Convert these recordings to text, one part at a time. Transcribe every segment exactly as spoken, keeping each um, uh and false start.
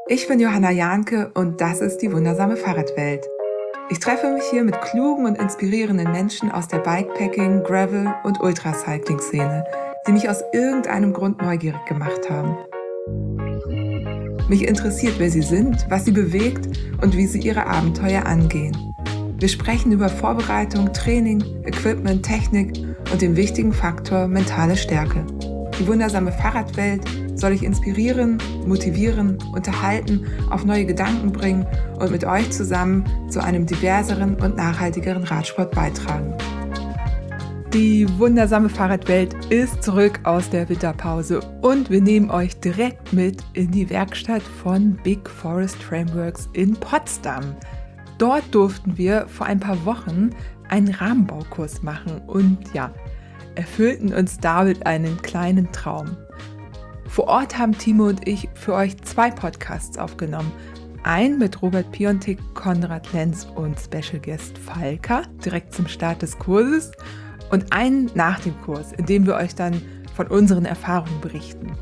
Ich bin Johanna Jahnke und das ist die wundersame Fahrradwelt. Ich treffe mich hier mit klugen und inspirierenden Menschen aus der Bikepacking-, Gravel- und Ultracycling-Szene, die mich aus irgendeinem Grund neugierig gemacht haben. Mich interessiert, wer sie sind, was sie bewegt und wie sie ihre Abenteuer angehen. Wir sprechen über Vorbereitung, Training, Equipment, Technik und den wichtigen Faktor mentale Stärke. Die wundersame Fahrradwelt soll ich inspirieren, motivieren, unterhalten, auf neue Gedanken bringen und mit euch zusammen zu einem diverseren und nachhaltigeren Radsport beitragen. Die wundersame Fahrradwelt ist zurück aus der Winterpause und wir nehmen euch direkt mit in die Werkstatt von Big Forest Frameworks in Potsdam. Dort durften wir vor ein paar Wochen einen Rahmenbaukurs machen und ja, erfüllten uns damit einen kleinen Traum. Vor Ort haben Timo und ich für euch zwei Podcasts aufgenommen. Einen mit Robert Piontek, Konrad Lenz und Special Guest Falka, direkt zum Start des Kurses. Und einen nach dem Kurs, in dem wir euch dann von unseren Erfahrungen berichten.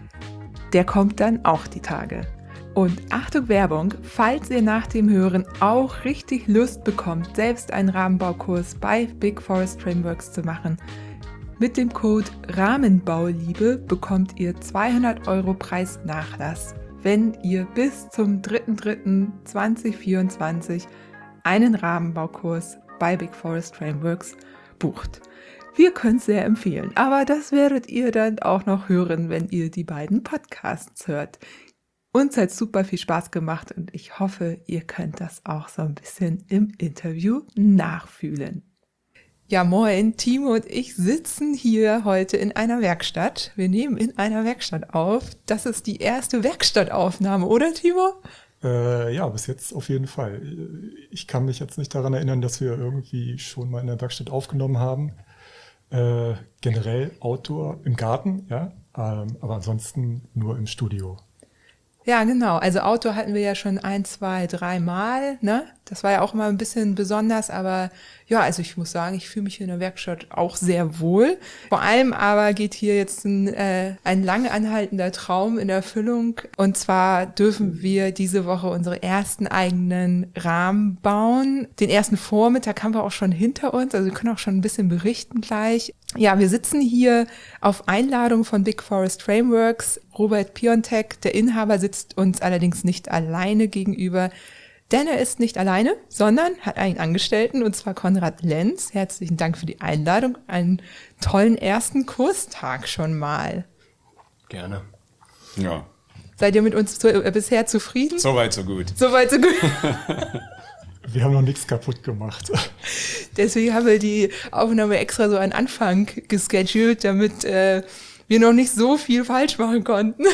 Der kommt dann auch die Tage. Und Achtung Werbung, falls ihr nach dem Hören auch richtig Lust bekommt, selbst einen Rahmenbaukurs bei Big Forest Frameworks zu machen, mit dem Code Rahmenbauliebe bekommt ihr zweihundert Euro Preisnachlass, wenn ihr bis zum dritter dritter zweitausendvierundzwanzig einen Rahmenbaukurs bei Big Forest Frameworks bucht. Wir können es sehr empfehlen, aber das werdet ihr dann auch noch hören, wenn ihr die beiden Podcasts hört. Uns hat super viel Spaß gemacht und ich hoffe, ihr könnt das auch so ein bisschen im Interview nachfühlen. Ja, moin, Timo und ich sitzen hier heute in einer Werkstatt. Wir nehmen in einer Werkstatt auf. Das ist die erste Werkstattaufnahme, oder Timo? Äh, ja, bis jetzt auf jeden Fall. Ich kann mich jetzt nicht daran erinnern, dass wir irgendwie schon mal in der Werkstatt aufgenommen haben. Äh, generell Outdoor im Garten, ja, ähm, aber ansonsten nur im Studio. Ja, genau. Also Outdoor hatten wir ja schon ein, zwei, drei Mal, ne? Das war ja auch immer ein bisschen besonders, aber ja, also ich muss sagen, ich fühle mich hier in der Werkstatt auch sehr wohl. Vor allem aber geht hier jetzt ein, äh, ein lang anhaltender Traum in Erfüllung. Und zwar dürfen wir diese Woche unsere ersten eigenen Rahmen bauen. Den ersten Vormittag haben wir auch schon hinter uns, also wir können auch schon ein bisschen berichten gleich. Ja, wir sitzen hier auf Einladung von Big Forest Frameworks. Robert Piontek, der Inhaber, sitzt uns allerdings nicht alleine gegenüber, denn er ist nicht alleine, sondern hat einen Angestellten, und zwar Konrad Lenz. Herzlichen Dank für die Einladung. Einen tollen ersten Kurstag schon mal. Gerne. Ja. Seid ihr mit uns zu, äh, bisher zufrieden? Soweit, so gut. Soweit, so gut. Wir haben noch nichts kaputt gemacht. Deswegen haben wir die Aufnahme extra so an Anfang gescheduled, damit äh, wir noch nicht so viel falsch machen konnten.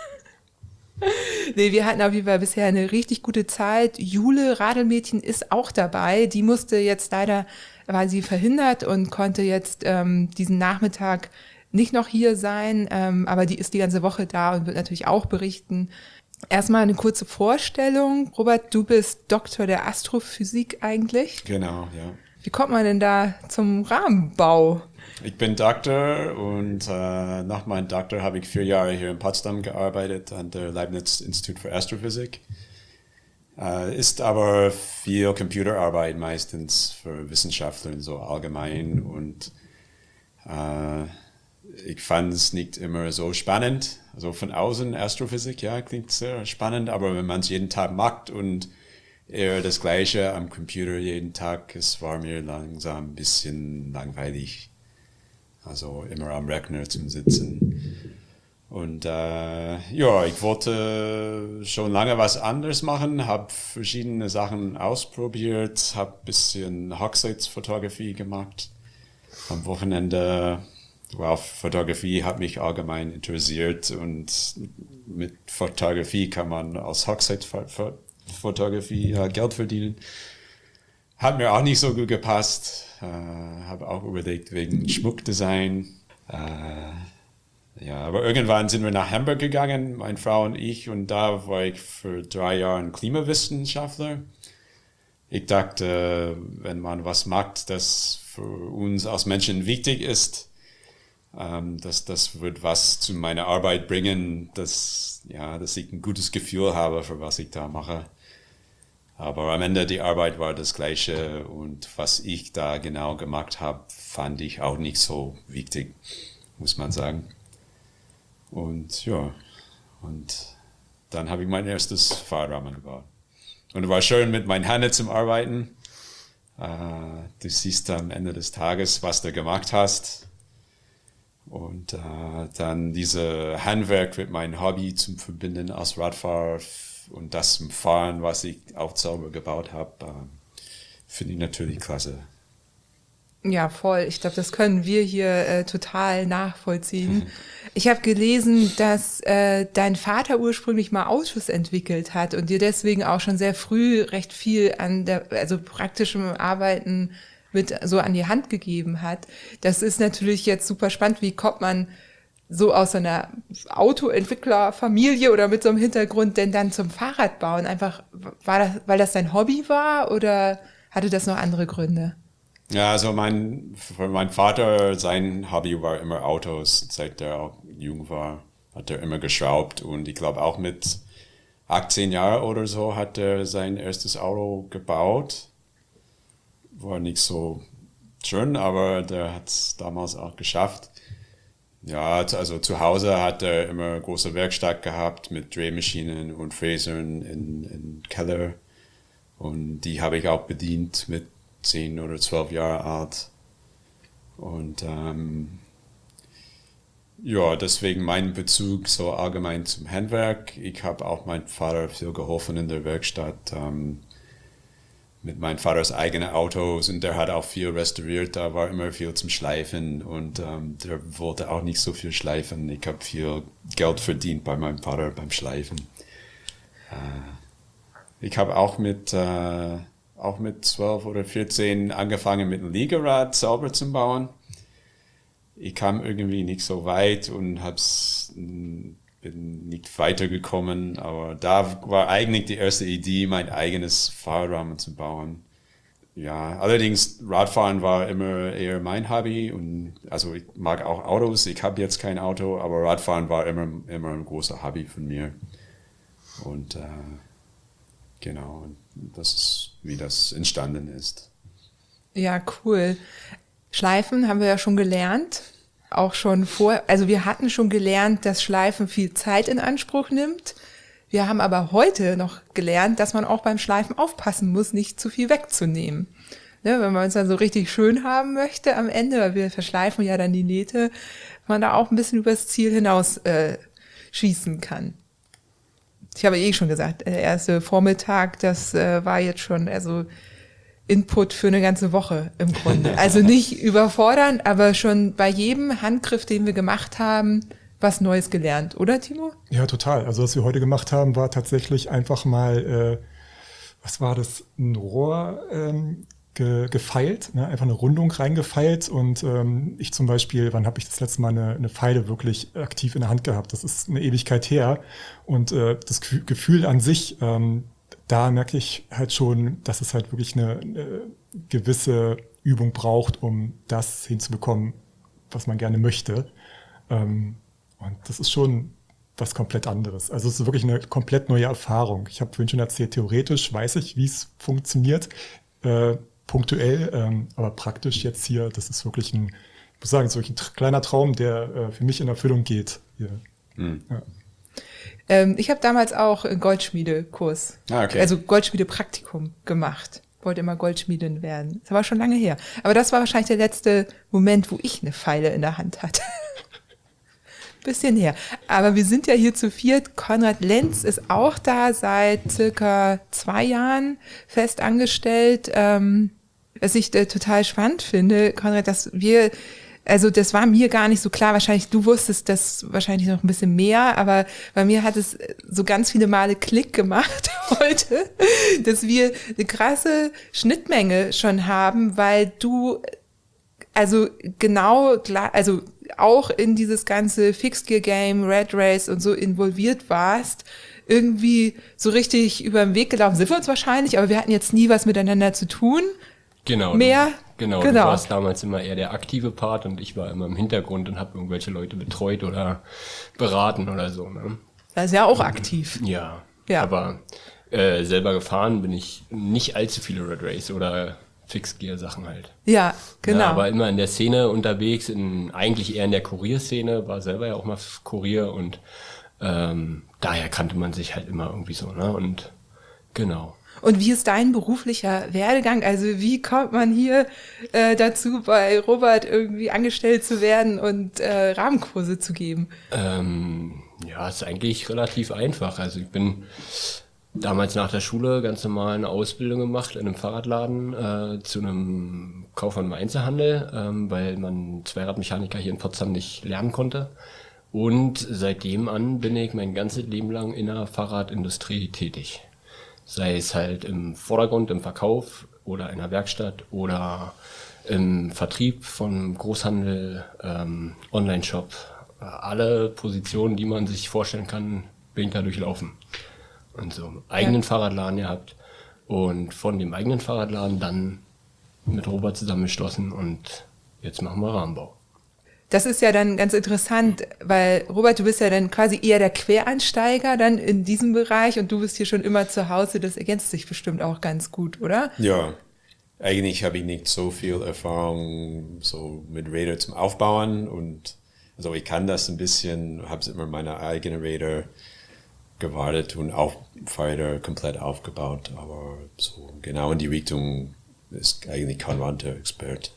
Nee, wir hatten auf jeden Fall bisher eine richtig gute Zeit. Jule, Radelmädchen, ist auch dabei. Die musste jetzt leider, war sie verhindert und konnte jetzt ähm, diesen Nachmittag nicht noch hier sein. Ähm, aber die ist die ganze Woche da und wird natürlich auch berichten. Erstmal eine kurze Vorstellung. Robert, du bist Doktor der Astrophysik eigentlich. Genau, ja. Wie kommt man denn da zum Rahmenbau? Ich bin Doktor und äh, nach meinem Doktor habe ich vier Jahre hier in Potsdam gearbeitet an der Leibniz Institut für Astrophysik. Äh, ist aber viel Computerarbeit meistens für Wissenschaftler so allgemein und äh, ich fand es nicht immer so spannend. Also von außen Astrophysik, ja, klingt sehr spannend, aber wenn man es jeden Tag macht und eher das Gleiche am Computer jeden Tag, es war mir langsam ein bisschen langweilig. Also immer am Rechner zum Sitzen. Und äh, ja, ich wollte schon lange was anderes machen, habe verschiedene Sachen ausprobiert, habe ein bisschen Hochzeitsfotografie gemacht. Am Wochenende, wow, Fotografie hat mich allgemein interessiert und mit Fotografie kann man als Hochzeitsfotografie äh, Geld verdienen. Hat mir auch nicht so gut gepasst. Äh, habe auch überlegt wegen Schmuckdesign. Äh, ja, aber irgendwann sind wir nach Hamburg gegangen, meine Frau und ich, und da war ich für drei Jahre Klimawissenschaftler. Ich dachte, wenn man was macht, das für uns als Menschen wichtig ist, Ähm, das, das wird was zu meiner Arbeit bringen, dass, ja, dass ich ein gutes Gefühl habe, für was ich da mache. Aber am Ende die Arbeit war das Gleiche und was ich da genau gemacht habe, fand ich auch nicht so wichtig, muss man sagen. Und ja, und dann habe ich mein erstes Fahrrahmen gebaut. Und es war schön mit meinen Händen zum Arbeiten. Äh, du siehst am Ende des Tages, was du gemacht hast. Und äh, dann diese Handwerk mit meinem Hobby zum Verbinden als Radfahrer und das zum Fahren, was ich auch selber gebaut habe, äh, finde ich natürlich klasse. Ja, voll. Ich glaube, das können wir hier äh, total nachvollziehen. Ich habe gelesen, dass äh, dein Vater ursprünglich mal Autos entwickelt hat und dir deswegen auch schon sehr früh recht viel an der, also praktischem Arbeiten mit so an die Hand gegeben hat. Das ist natürlich jetzt super spannend. Wie kommt man so aus einer Autoentwicklerfamilie oder mit so einem Hintergrund denn dann zum Fahrradbauen? Einfach, war das, weil das dein Hobby war oder hatte das noch andere Gründe? Ja, also mein, für mein Vater, sein Hobby war immer Autos. Seit er auch jung war, hat er immer geschraubt. Und ich glaube auch mit achtzehn Jahren oder so hat er sein erstes Auto gebaut. War nicht so schön, aber der hat es damals auch geschafft. Ja, also zu Hause hat er immer eine große Werkstatt gehabt mit Drehmaschinen und Fräsern in, in Keller. Und die habe ich auch bedient mit zehn oder zwölf Jahre alt. Und ähm, ja, deswegen mein Bezug so allgemein zum Handwerk. Ich habe auch meinem Vater viel geholfen in der Werkstatt ähm, mit meinem Vaters eigenen Autos und der hat auch viel restauriert. Da war immer viel zum Schleifen und ähm, der wollte auch nicht so viel schleifen. Ich habe viel Geld verdient bei meinem Vater beim Schleifen. Äh, ich habe auch mit äh, auch mit zwölf oder vierzehn angefangen mit einem Liegerad selber zu bauen. Ich kam irgendwie nicht so weit und hab's, bin nicht weitergekommen, aber da war eigentlich die erste Idee, mein eigenes Fahrrahmen zu bauen. Ja, allerdings Radfahren war immer eher mein Hobby und also ich mag auch Autos, ich habe jetzt kein Auto, aber Radfahren war immer, immer ein großer Hobby von mir. Und äh, genau, das ist, wie das entstanden ist. Ja, cool. Schleifen haben wir ja schon gelernt, auch schon vor, also wir hatten schon gelernt, dass Schleifen viel Zeit in Anspruch nimmt. Wir haben aber heute noch gelernt, dass man auch beim Schleifen aufpassen muss, nicht zu viel wegzunehmen. Ne, wenn man es dann so richtig schön haben möchte am Ende, weil wir verschleifen ja dann die Nähte, man da auch ein bisschen übers Ziel hinaus äh, schießen kann. Ich habe eh schon gesagt, der erste Vormittag, das äh, war jetzt schon also Input für eine ganze Woche im Grunde. Also nicht überfordern, aber schon bei jedem Handgriff, den wir gemacht haben, was Neues gelernt, oder Timo? Ja, total. Also was wir heute gemacht haben, war tatsächlich einfach mal, äh, was war das, ein Rohr ähm, ge, gefeilt, ne? Einfach eine Rundung reingefeilt und ähm, ich zum Beispiel, wann habe ich das letzte Mal eine, eine Feile wirklich aktiv in der Hand gehabt? Das ist eine Ewigkeit her und äh, das Gefühl an sich, ähm, da merke ich halt schon, dass es halt wirklich eine, eine gewisse Übung braucht, um das hinzubekommen, was man gerne möchte. Ähm, und das ist schon was komplett anderes. Also es ist wirklich eine komplett neue Erfahrung. Ich habe vorhin schon erzählt, theoretisch weiß ich, wie es funktioniert, äh, punktuell, ähm, aber praktisch jetzt hier, das ist wirklich ein, ich muss sagen, es ist wirklich ein kleiner Traum, der äh, für mich in Erfüllung geht. Hier. Mhm. Ja. Ich habe damals auch einen Goldschmiedekurs, ah, okay. also Goldschmiedepraktikum gemacht. Wollte immer Goldschmiedin werden. Das war schon lange her. Aber das war wahrscheinlich der letzte Moment, wo ich eine Feile in der Hand hatte. Bisschen her. Aber wir sind ja hier zu viert. Konrad Lenz ist auch da seit circa zwei Jahren fest angestellt. Ähm, was ich äh, total spannend finde, Konrad, dass wir Also das war mir gar nicht so klar, wahrscheinlich, du wusstest das wahrscheinlich noch ein bisschen mehr, aber bei mir hat es so ganz viele Male Klick gemacht heute, dass wir eine krasse Schnittmenge schon haben, weil du also genau, also auch in dieses ganze Fixed-Gear-Game, Red Race und so involviert warst, irgendwie so richtig über den Weg gelaufen sind wir uns wahrscheinlich, aber wir hatten jetzt nie was miteinander zu tun. Genau. Mehr. Genau, Genau. du warst damals immer eher der aktive Part und ich war immer im Hintergrund und habe irgendwelche Leute betreut oder beraten oder so. Ne? Das ist ja auch aktiv. Ja, Ja. aber äh, selber gefahren bin ich nicht allzu viele Red Race oder Fixed-Gear-Sachen halt. Ja, genau. Ja, aber immer in der Szene unterwegs, in, eigentlich eher in der Kurierszene, war selber ja auch mal Kurier und ähm, daher kannte man sich halt immer irgendwie so, ne? Und genau. Und wie ist dein beruflicher Werdegang? Also wie kommt man hier äh, dazu, bei Robert irgendwie angestellt zu werden und äh, Rahmenkurse zu geben? Ähm, ja, ist eigentlich relativ einfach. Also ich bin damals nach der Schule ganz normal eine Ausbildung gemacht in einem Fahrradladen äh, zu einem Kaufmann im Einzelhandel, ähm, weil man Zweiradmechaniker hier in Potsdam nicht lernen konnte. Und seitdem an bin ich mein ganzes Leben lang in der Fahrradindustrie tätig. Sei es halt im Vordergrund, im Verkauf oder in der Werkstatt oder im Vertrieb von Großhandel, ähm, Online-Shop. Alle Positionen, die man sich vorstellen kann, bin ich da durchlaufen. Und so einen eigenen ja. Fahrradladen gehabt und von dem eigenen Fahrradladen dann mit Robert zusammengeschlossen und jetzt machen wir Rahmenbau. Das ist ja dann ganz interessant, weil Robert, du bist ja dann quasi eher der Quereinsteiger dann in diesem Bereich und du bist hier schon immer zu Hause. Das ergänzt sich bestimmt auch ganz gut, oder? Ja, eigentlich habe ich nicht so viel Erfahrung so mit Räder zum Aufbauen und also ich kann das ein bisschen, habe immer meine eigenen Räder gewartet und auch Fahrräder komplett aufgebaut, aber so genau in die Richtung ist eigentlich Konrad der Expert.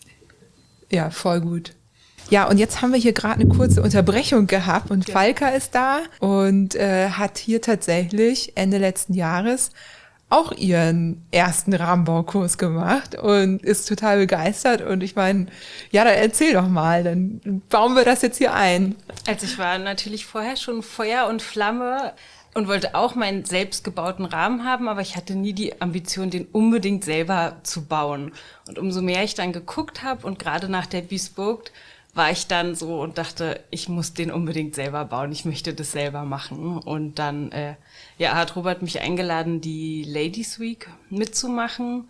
Ja, voll gut. Ja, und jetzt haben wir hier gerade eine kurze Unterbrechung gehabt und ja. Falker ist da und äh, hat hier tatsächlich Ende letzten Jahres auch ihren ersten Rahmenbaukurs gemacht und ist total begeistert und ich meine, ja, dann erzähl doch mal, dann bauen wir das jetzt hier ein. Also ich war natürlich vorher schon Feuer und Flamme und wollte auch meinen selbstgebauten Rahmen haben, aber ich hatte nie die Ambition, den unbedingt selber zu bauen. Und umso mehr ich dann geguckt habe und gerade nach der Bespoke war ich dann so und dachte, ich muss den unbedingt selber bauen, ich möchte das selber machen. Und dann äh, ja, hat Robert mich eingeladen, die Ladies Week mitzumachen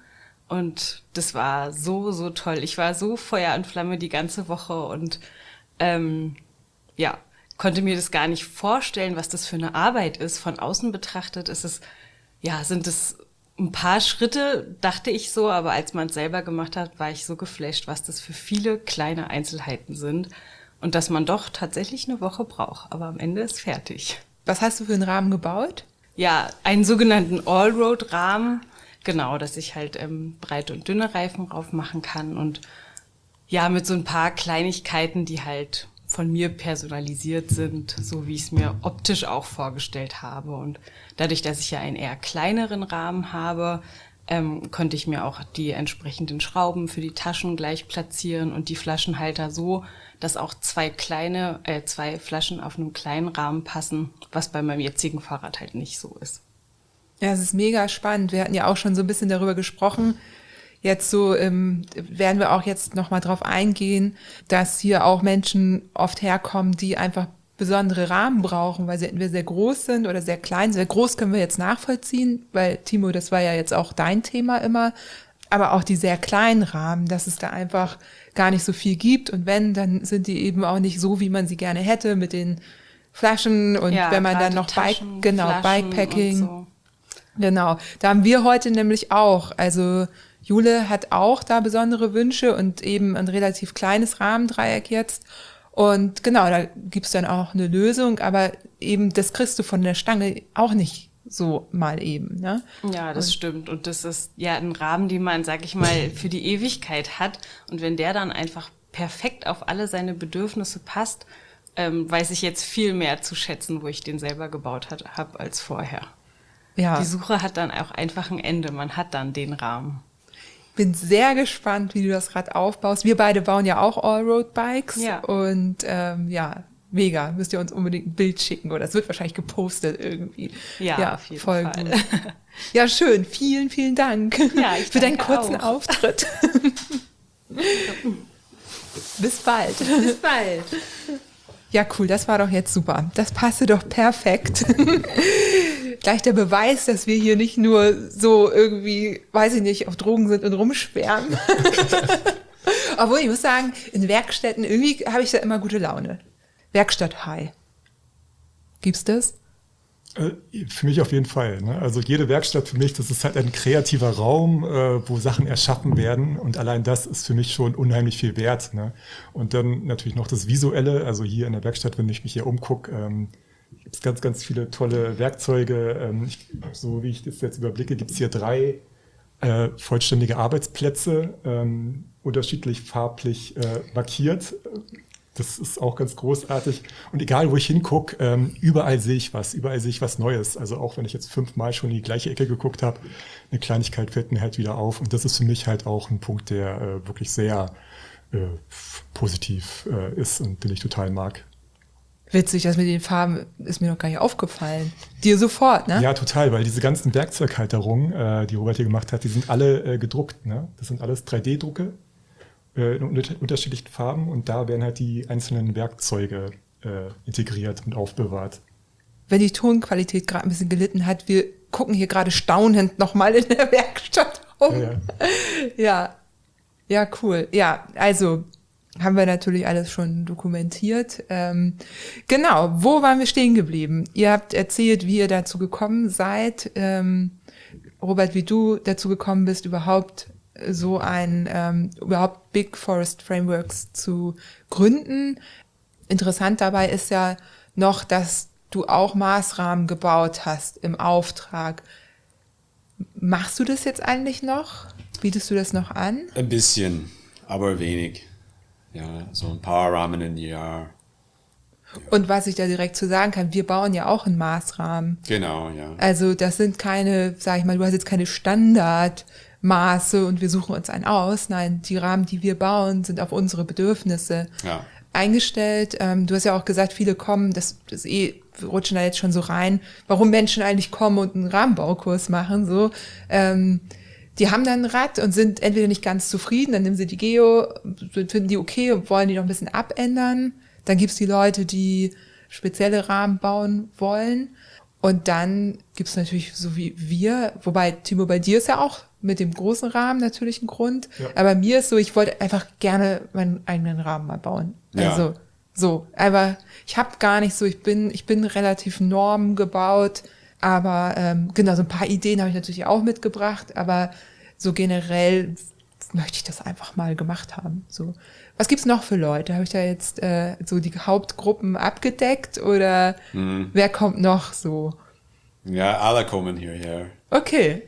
und das war so, so toll. Ich war so Feuer und Flamme die ganze Woche und ähm, ja, konnte mir das gar nicht vorstellen, was das für eine Arbeit ist. Von außen betrachtet ist es, ja, sind es ein paar Schritte, dachte ich so, aber als man es selber gemacht hat, war ich so geflasht, was das für viele kleine Einzelheiten sind und dass man doch tatsächlich eine Woche braucht, aber am Ende ist fertig. Was hast du für einen Rahmen gebaut? Ja, einen sogenannten Allroad-Rahmen, genau, dass ich halt ähm, breite und dünne Reifen drauf machen kann und ja, mit so ein paar Kleinigkeiten, die halt von mir personalisiert sind, so wie ich es mir optisch auch vorgestellt habe. Und dadurch, dass ich ja einen eher kleineren Rahmen habe, ähm, konnte ich mir auch die entsprechenden Schrauben für die Taschen gleich platzieren und die Flaschenhalter so, dass auch zwei kleine, äh, zwei Flaschen auf einem kleinen Rahmen passen, was bei meinem jetzigen Fahrrad halt nicht so ist. Ja, es ist mega spannend. Wir hatten ja auch schon so ein bisschen darüber gesprochen. Jetzt so ähm, werden wir auch jetzt nochmal drauf eingehen, dass hier auch Menschen oft herkommen, die einfach besondere Rahmen brauchen, weil sie entweder sehr groß sind oder sehr klein. Sehr groß können wir jetzt nachvollziehen, weil Timo, das war ja jetzt auch dein Thema immer, aber auch die sehr kleinen Rahmen, dass es da einfach gar nicht so viel gibt und wenn, dann sind die eben auch nicht so, wie man sie gerne hätte mit den Flaschen und ja, wenn man dann noch Taschen, Bike, genau, Flaschen Bikepacking, so. Genau, da haben wir heute nämlich auch, also Jule hat auch da besondere Wünsche und eben ein relativ kleines Rahmendreieck jetzt. Und genau, da gibt's dann auch eine Lösung, aber eben das kriegst du von der Stange auch nicht so mal eben. Ne? Ja, das und stimmt. Und das ist ja ein Rahmen, den man, sag ich mal, für die Ewigkeit hat. Und wenn der dann einfach perfekt auf alle seine Bedürfnisse passt, ähm, weiß ich jetzt viel mehr zu schätzen, wo ich den selber gebaut habe, als vorher. Ja. Die Suche hat dann auch einfach ein Ende. Man hat dann den Rahmen. Bin sehr gespannt, wie du das Rad aufbaust. Wir beide bauen ja auch Allroad-Bikes. Ja. Und ähm, ja, mega. Müsst ihr uns unbedingt ein Bild schicken. Oder es wird wahrscheinlich gepostet irgendwie. Ja, ja auf jeden voll Fall. Gut. Ja, schön. Vielen, vielen Dank ja, ich für deinen kurzen auch. Auftritt. Bis bald. Bis bald. Ja, cool, das war doch jetzt super. Das passte doch perfekt. Gleich der Beweis, dass wir hier nicht nur so irgendwie, weiß ich nicht, auf Drogen sind und rumsperren. Obwohl, ich muss sagen, in Werkstätten, irgendwie habe ich da immer gute Laune. Werkstatt High. Gibt's das? Für mich auf jeden Fall. Ne? Also jede Werkstatt für mich, das ist halt ein kreativer Raum, äh, wo Sachen erschaffen werden. Und allein das ist für mich schon unheimlich viel wert. Ne? Und dann natürlich noch das Visuelle. Also hier in der Werkstatt, wenn ich mich hier umgucke, ähm, gibt es ganz, ganz viele tolle Werkzeuge. Ähm, ich, so wie ich das jetzt überblicke, gibt es hier drei äh, vollständige Arbeitsplätze, ähm, unterschiedlich farblich äh, markiert. Das ist auch ganz großartig. Und egal, wo ich hingucke, ähm, überall sehe ich was. Überall sehe ich was Neues. Also auch wenn ich jetzt fünfmal schon in die gleiche Ecke geguckt habe, eine Kleinigkeit fällt mir halt wieder auf. Und das ist für mich halt auch ein Punkt, der äh, wirklich sehr äh, positiv äh, ist und den ich total mag. Witzig, das mit den Farben ist mir noch gar nicht aufgefallen. Dir sofort, ne? Ja, total, weil diese ganzen Werkzeughalterungen, äh, die Robert hier gemacht hat, die sind alle äh, gedruckt. Ne? Das sind alles drei D Drucke. In unterschiedlichen Farben und da werden halt die einzelnen Werkzeuge äh, integriert und aufbewahrt. Wenn die Tonqualität gerade ein bisschen gelitten hat, wir gucken hier gerade staunend nochmal in der Werkstatt rum. Ja, ja. ja, ja, cool. Ja, also haben wir natürlich alles schon dokumentiert. Ähm, genau, wo waren wir stehen geblieben? Ihr habt erzählt, wie ihr dazu gekommen seid. Ähm, Robert, wie du dazu gekommen bist, überhaupt so ein, ähm, überhaupt Big Forest Frameworks zu gründen. Interessant dabei ist ja noch, dass du auch Maßrahmen gebaut hast im Auftrag. Machst du das jetzt eigentlich noch? Bietest du das noch an? Ein bisschen, aber wenig. Ja, so ein paar Rahmen im Jahr. Ja. Und was ich da direkt zu sagen kann, wir bauen ja auch einen Maßrahmen. Genau, ja. Also das sind keine, sag ich mal, du hast jetzt keine Standard Maße und wir suchen uns einen aus. Nein, die Rahmen, die wir bauen, sind auf unsere Bedürfnisse ja. eingestellt. Ähm, du hast ja auch gesagt, viele kommen, das, das eh, wir rutschen da jetzt schon so rein, warum Menschen eigentlich kommen und einen Rahmenbaukurs machen. So, ähm, die haben dann ein Rad und sind entweder nicht ganz zufrieden, dann nehmen sie die Geo, finden die okay und wollen die noch ein bisschen abändern. Dann gibt's die Leute, die spezielle Rahmen bauen wollen. Und dann gibt's natürlich so wie wir, wobei, Timo, bei dir ist ja auch mit dem großen Rahmen natürlich ein Grund. Ja. Aber mir ist so, ich wollte einfach gerne meinen eigenen Rahmen mal bauen. Ja. Also so, aber ich habe gar nicht so, ich bin ich bin relativ normgebaut, aber ähm, genau, so ein paar Ideen habe ich natürlich auch mitgebracht, aber so generell möchte ich das einfach mal gemacht haben. So, was gibt's noch für Leute? Habe ich da jetzt äh, so die Hauptgruppen abgedeckt oder mhm. wer kommt noch so? Ja, alle kommen hierher. Okay.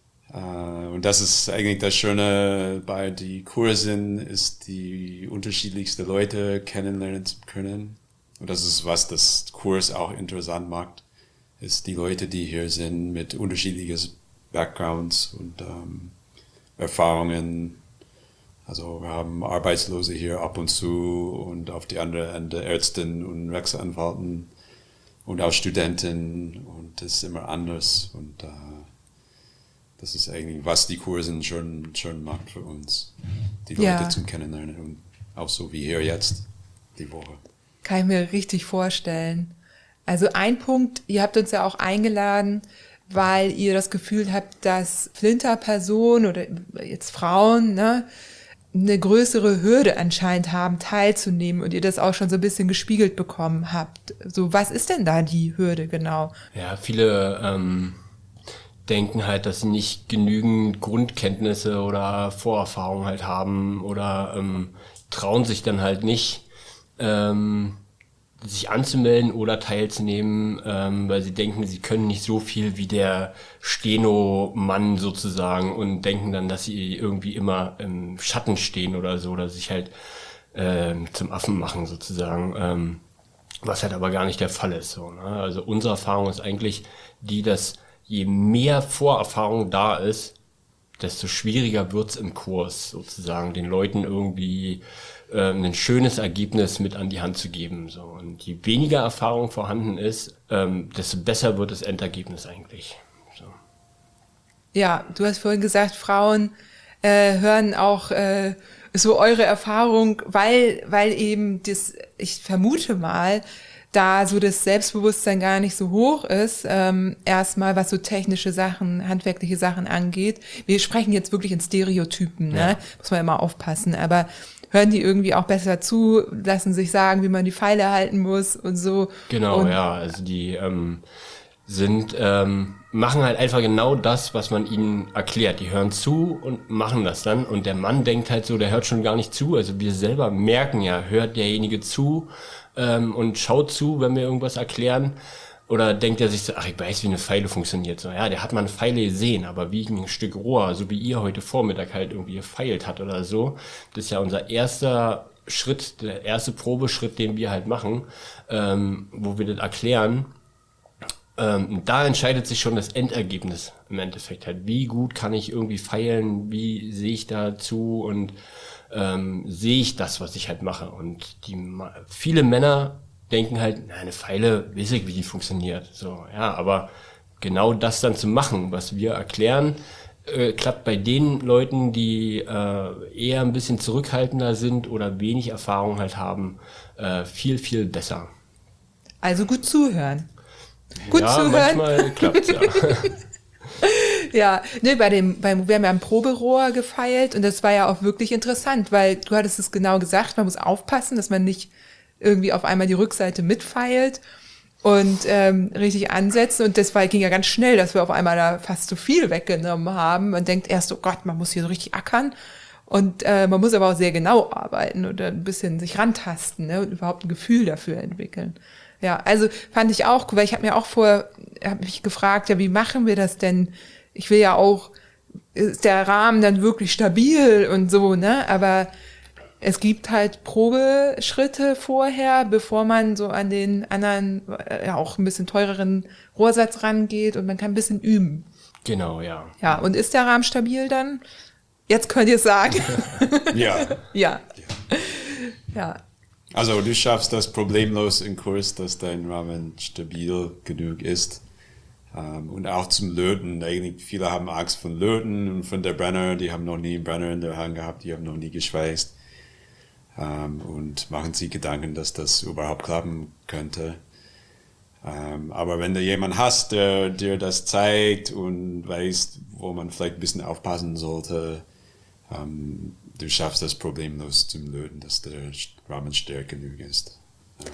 Uh, und das ist eigentlich das Schöne bei die Kursen, ist die unterschiedlichsten Leute kennenlernen zu können. Und das ist, was das Kurs auch interessant macht, ist die Leute, die hier sind mit unterschiedlichen Backgrounds und um, Erfahrungen. Also wir haben Arbeitslose hier ab und zu und auf die andere Ende Ärzte und Rechtsanwälten und auch Studenten und das ist immer anders und uh, das ist eigentlich, was die Kurse schon, schon macht für uns, die Leute ja. zum Kennenlernen und auch so wie hier jetzt die Woche. Kann ich mir richtig vorstellen. Also ein Punkt, ihr habt uns ja auch eingeladen, weil ihr das Gefühl habt, dass Flinterpersonen oder jetzt Frauen, ne, eine größere Hürde anscheinend haben, teilzunehmen und ihr das auch schon so ein bisschen gespiegelt bekommen habt. So, was ist denn da die Hürde genau? Ja, viele ähm, denken halt, dass sie nicht genügend Grundkenntnisse oder Vorerfahrungen halt haben oder ähm, trauen sich dann halt nicht, ähm, sich anzumelden oder teilzunehmen, ähm, weil sie denken, sie können nicht so viel wie der Steno-Mann sozusagen und denken dann, dass sie irgendwie immer im Schatten stehen oder so, oder sich halt ähm, zum Affen machen sozusagen, ähm, was halt aber gar nicht der Fall ist. So, ne? Also unsere Erfahrung ist eigentlich die, dass je mehr Vorerfahrung da ist, desto schwieriger wird's im Kurs sozusagen, den Leuten irgendwie äh, ein schönes Ergebnis mit an die Hand zu geben. So. Und je weniger Erfahrung vorhanden ist, ähm, desto besser wird das Endergebnis eigentlich. So. Ja, du hast vorhin gesagt, Frauen äh, hören auch äh, so eure Erfahrung, weil, weil eben das, ich vermute mal, da so das Selbstbewusstsein gar nicht so hoch ist, ähm, erstmal was so technische Sachen, handwerkliche Sachen angeht. Wir sprechen jetzt wirklich in Stereotypen, ne? Ja. Muss man immer aufpassen, aber hören die irgendwie auch besser zu, lassen sich sagen, wie man die Pfeile halten muss und so. Genau, und, ja, also die ähm, sind, ähm, machen halt einfach genau das, was man ihnen erklärt. Die hören zu und machen das dann. Und der Mann denkt halt so, der hört schon gar nicht zu. Also wir selber merken ja, hört derjenige zu ähm, und schaut zu, wenn wir irgendwas erklären. Oder denkt er sich so, ach, ich weiß, wie eine Pfeile funktioniert. So, ja, der hat mal eine Pfeile gesehen, aber wie ein Stück Rohr, so wie ihr heute Vormittag halt irgendwie gefeilt hat oder so. Das ist ja unser erster Schritt, der erste Probeschritt, den wir halt machen, ähm, wo wir das erklären. Ähm, da entscheidet sich schon das Endergebnis im Endeffekt halt. Wie gut kann ich irgendwie feilen, wie sehe ich dazu und ähm, sehe ich das, was ich halt mache. Und die viele Männer denken halt, na, eine Pfeile, weiß ich, wie die funktioniert. So, ja, aber genau das dann zu machen, was wir erklären, äh, klappt bei den Leuten, die äh, eher ein bisschen zurückhaltender sind oder wenig Erfahrung halt haben, äh, viel, viel besser. Also gut zuhören. Gut ja, zuhören. Manchmal klappt's, ja. Ja, ne, bei dem, beim, wir haben ja ein Proberohr gefeilt und das war ja auch wirklich interessant, weil du hattest es genau gesagt, man muss aufpassen, dass man nicht irgendwie auf einmal die Rückseite mitfeilt und ähm, richtig ansetzen und das war, ging ja ganz schnell, dass wir auf einmal da fast zu viel weggenommen haben. Man denkt erst, oh Gott, man muss hier so richtig ackern und äh, man muss aber auch sehr genau arbeiten oder ein bisschen sich rantasten, ne, und überhaupt ein Gefühl dafür entwickeln. Ja, also fand ich auch cool, weil ich habe mir auch vor, habe mich gefragt, ja, wie machen wir das denn? Ich will ja auch, ist der Rahmen dann wirklich stabil und so, ne? Aber es gibt halt Probeschritte vorher, bevor man so an den anderen, ja auch ein bisschen teureren Rohrsatz rangeht und man kann ein bisschen üben. Genau, ja. Ja, und ist der Rahmen stabil dann? Jetzt könnt ihr es sagen. Ja. Ja. Ja. Also du schaffst das problemlos im Kurs, dass dein Rahmen stabil genug ist. Um, und auch zum Löten. Eigentlich viele haben Angst von Löten und von der Brenner. Die haben noch nie einen Brenner in der Hand gehabt, die haben noch nie geschweißt. Um, und machen sich Gedanken, dass das überhaupt klappen könnte. Um, aber wenn du jemanden hast, der dir das zeigt und weiß, wo man vielleicht ein bisschen aufpassen sollte, um, du schaffst das problemlos zum Löten, dass der Rahmen stark genug ist. Ja.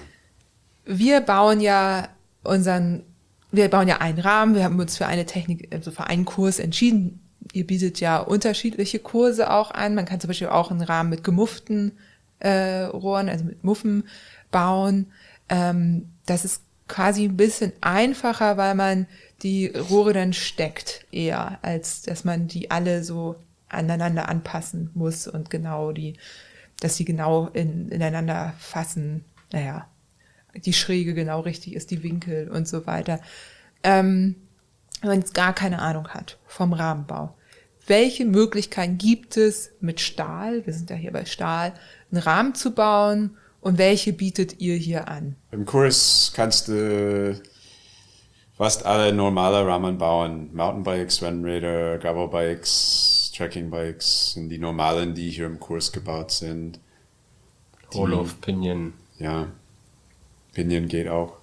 Wir bauen ja unseren, wir bauen ja einen Rahmen, wir haben uns für eine Technik, also für einen Kurs entschieden. Ihr bietet ja unterschiedliche Kurse auch an. Man kann zum Beispiel auch einen Rahmen mit gemufften äh, Rohren, also mit Muffen bauen. Ähm, das ist quasi ein bisschen einfacher, weil man die Rohre dann steckt eher, als dass man die alle so aneinander anpassen muss und genau die, dass die genau in, ineinander fassen. Naja, die Schräge genau richtig ist, die Winkel und so weiter. Ähm, wenn man jetzt gar keine Ahnung hat vom Rahmenbau. Welche Möglichkeiten gibt es mit Stahl, wir sind ja hier bei Stahl, einen Rahmen zu bauen und welche bietet ihr hier an? Im Kurs kannst du fast alle normale Rahmen bauen. Mountainbikes, Rennräder, Gravelbikes, Trekkingbikes sind die normalen, die hier im Kurs gebaut sind. Roll-off, Pinion. Ja, Pinion geht auch.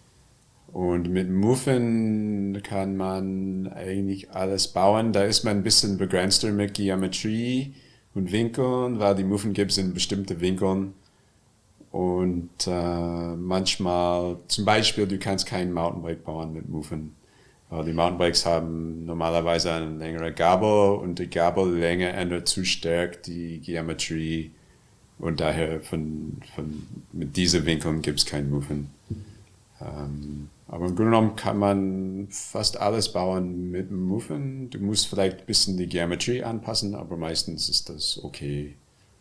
Und mit Muffen kann man eigentlich alles bauen. Da ist man ein bisschen begrenzter mit Geometrie und Winkeln, weil die Muffen gibt es in bestimmte Winkeln. Und äh, manchmal, zum Beispiel, du kannst kein Mountainbike bauen mit Muffen. Weil die Mountainbikes haben normalerweise eine längere Gabel und die Gabellänge ändert zu stark die Geometrie. Und daher von, von, mit diesen Winkeln gibt es keinen Muffen. Ähm, aber im Grunde genommen kann man fast alles bauen mit Muffen. Du musst vielleicht ein bisschen die Geometrie anpassen, aber meistens ist das okay.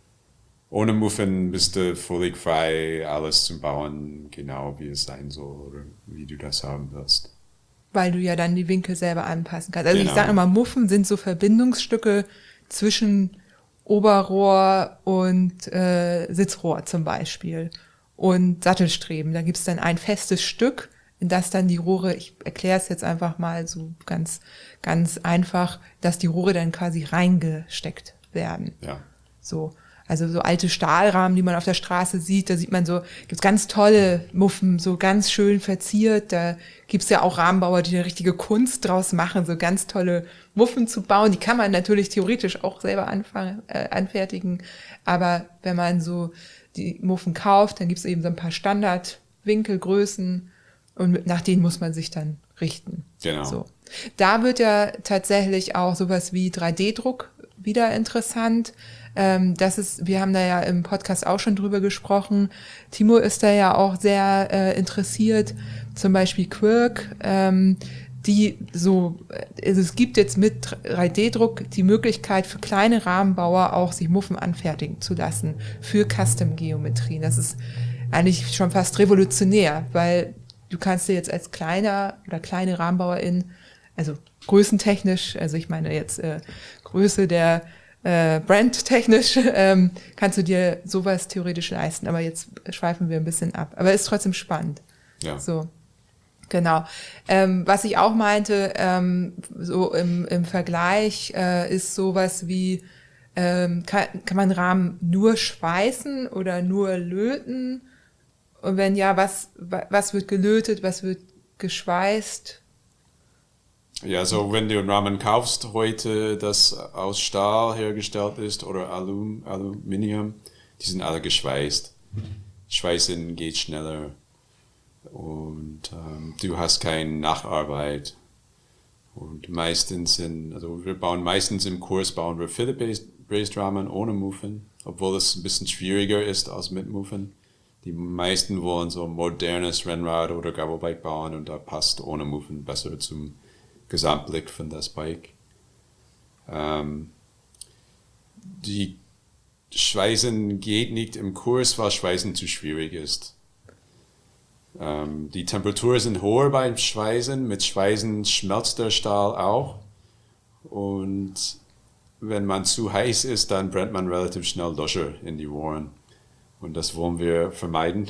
Ohne Muffen bist du völlig frei, alles zu bauen, genau wie es sein soll oder wie du das haben willst. Weil du ja dann die Winkel selber anpassen kannst. Also Genau. Ich sage immer, Muffen sind so Verbindungsstücke zwischen Oberrohr und äh, Sitzrohr zum Beispiel und Sattelstreben. Da gibt's dann ein festes Stück, in das dann die Rohre, ich erkläre es jetzt einfach mal so ganz, ganz einfach, dass die Rohre dann quasi reingesteckt werden. Ja. So. Also so alte Stahlrahmen, die man auf der Straße sieht, da sieht man so, gibt's ganz tolle Muffen, so ganz schön verziert. Da gibt's ja auch Rahmenbauer, die eine richtige Kunst draus machen, so ganz tolle Muffen zu bauen. Die kann man natürlich theoretisch auch selber anfangen, äh, anfertigen. Aber wenn man so die Muffen kauft, dann gibt's eben so ein paar Standardwinkelgrößen und nach denen muss man sich dann richten. Genau. So. Da wird ja tatsächlich auch sowas wie drei D Druck wieder interessant. Ähm, das ist, wir haben da ja im Podcast auch schon drüber gesprochen. Timo ist da ja auch sehr äh, interessiert. Zum Beispiel Quirk, ähm, die so, also es gibt jetzt mit drei D Druck die Möglichkeit für kleine Rahmenbauer auch sich Muffen anfertigen zu lassen für Custom-Geometrien. Das ist eigentlich schon fast revolutionär, weil du kannst dir jetzt als kleiner oder kleine Rahmenbauerin, also größentechnisch, also ich meine jetzt äh, Größe der äh, Brand technisch, ähm, kannst du dir sowas theoretisch leisten. Aber jetzt schweifen wir ein bisschen ab. Aber ist trotzdem spannend. Ja. So, genau. Ähm, was ich auch meinte, ähm, so im, im Vergleich äh, ist sowas wie, ähm, kann, kann man Rahmen nur schweißen oder nur löten? Und wenn ja, was, was wird gelötet, was wird geschweißt? Ja, so wenn du einen Rahmen kaufst heute, das aus Stahl hergestellt ist oder Alum, Aluminium, die sind alle geschweißt. Schweißen geht schneller und ähm, du hast keine Nacharbeit. Und meistens in, also wir bauen meistens im Kurs bauen wir Philip-based Rahmen ohne Muffen, obwohl es ein bisschen schwieriger ist als mit Muffen. Die meisten wollen so ein modernes Rennrad oder Gravelbike bauen und da passt ohne Muffen besser zum Gesamtblick von das Bike. Ähm, die Schweißen geht nicht im Kurs, weil Schweißen zu schwierig ist. Ähm, die Temperaturen sind hoher beim Schweißen. Mit Schweißen schmelzt der Stahl auch. Und wenn man zu heiß ist, dann brennt man relativ schnell Löcher in die Rohren. Und das wollen wir vermeiden.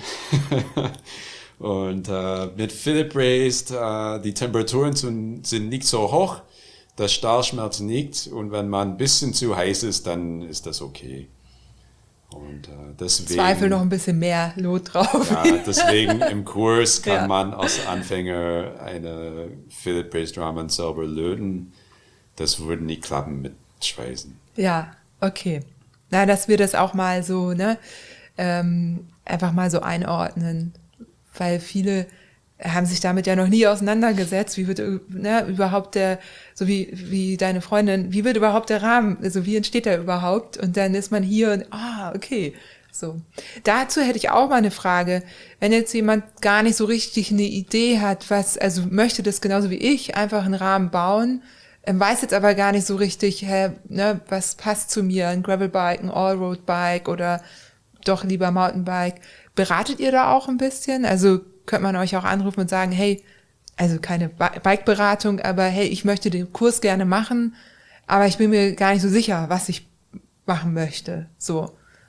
Und äh, mit Philip Raised, äh, die Temperaturen sind, sind nicht so hoch, das Stahl schmelzt nicht und wenn man ein bisschen zu heiß ist, dann ist das okay. Und äh, deswegen... Zweifel noch ein bisschen mehr Lot drauf. Ja, deswegen im Kurs kann ja. man als Anfänger eine Philip Raised Rahmen selber löten. Das würde nicht klappen mit Schweißen. Ja, okay. Na, dass wir das auch mal so, ne, ähm, einfach mal so einordnen. Weil viele haben sich damit ja noch nie auseinandergesetzt, wie wird ne, überhaupt der, so wie wie deine Freundin, wie wird überhaupt der Rahmen, also wie entsteht der überhaupt? Und dann ist man hier und, ah, okay, so. Dazu hätte ich auch mal eine Frage, wenn jetzt jemand gar nicht so richtig eine Idee hat, was, also möchte das genauso wie ich, einfach einen Rahmen bauen, weiß jetzt aber gar nicht so richtig, hä, ne, was passt zu mir, ein Gravelbike, ein Allroad-Bike oder doch lieber Mountainbike. Beratet ihr da auch ein bisschen? Also könnte man euch auch anrufen und sagen, hey, also keine Bike-Beratung, aber hey, ich möchte den Kurs gerne machen, aber ich bin mir gar nicht so sicher, was ich machen möchte. So.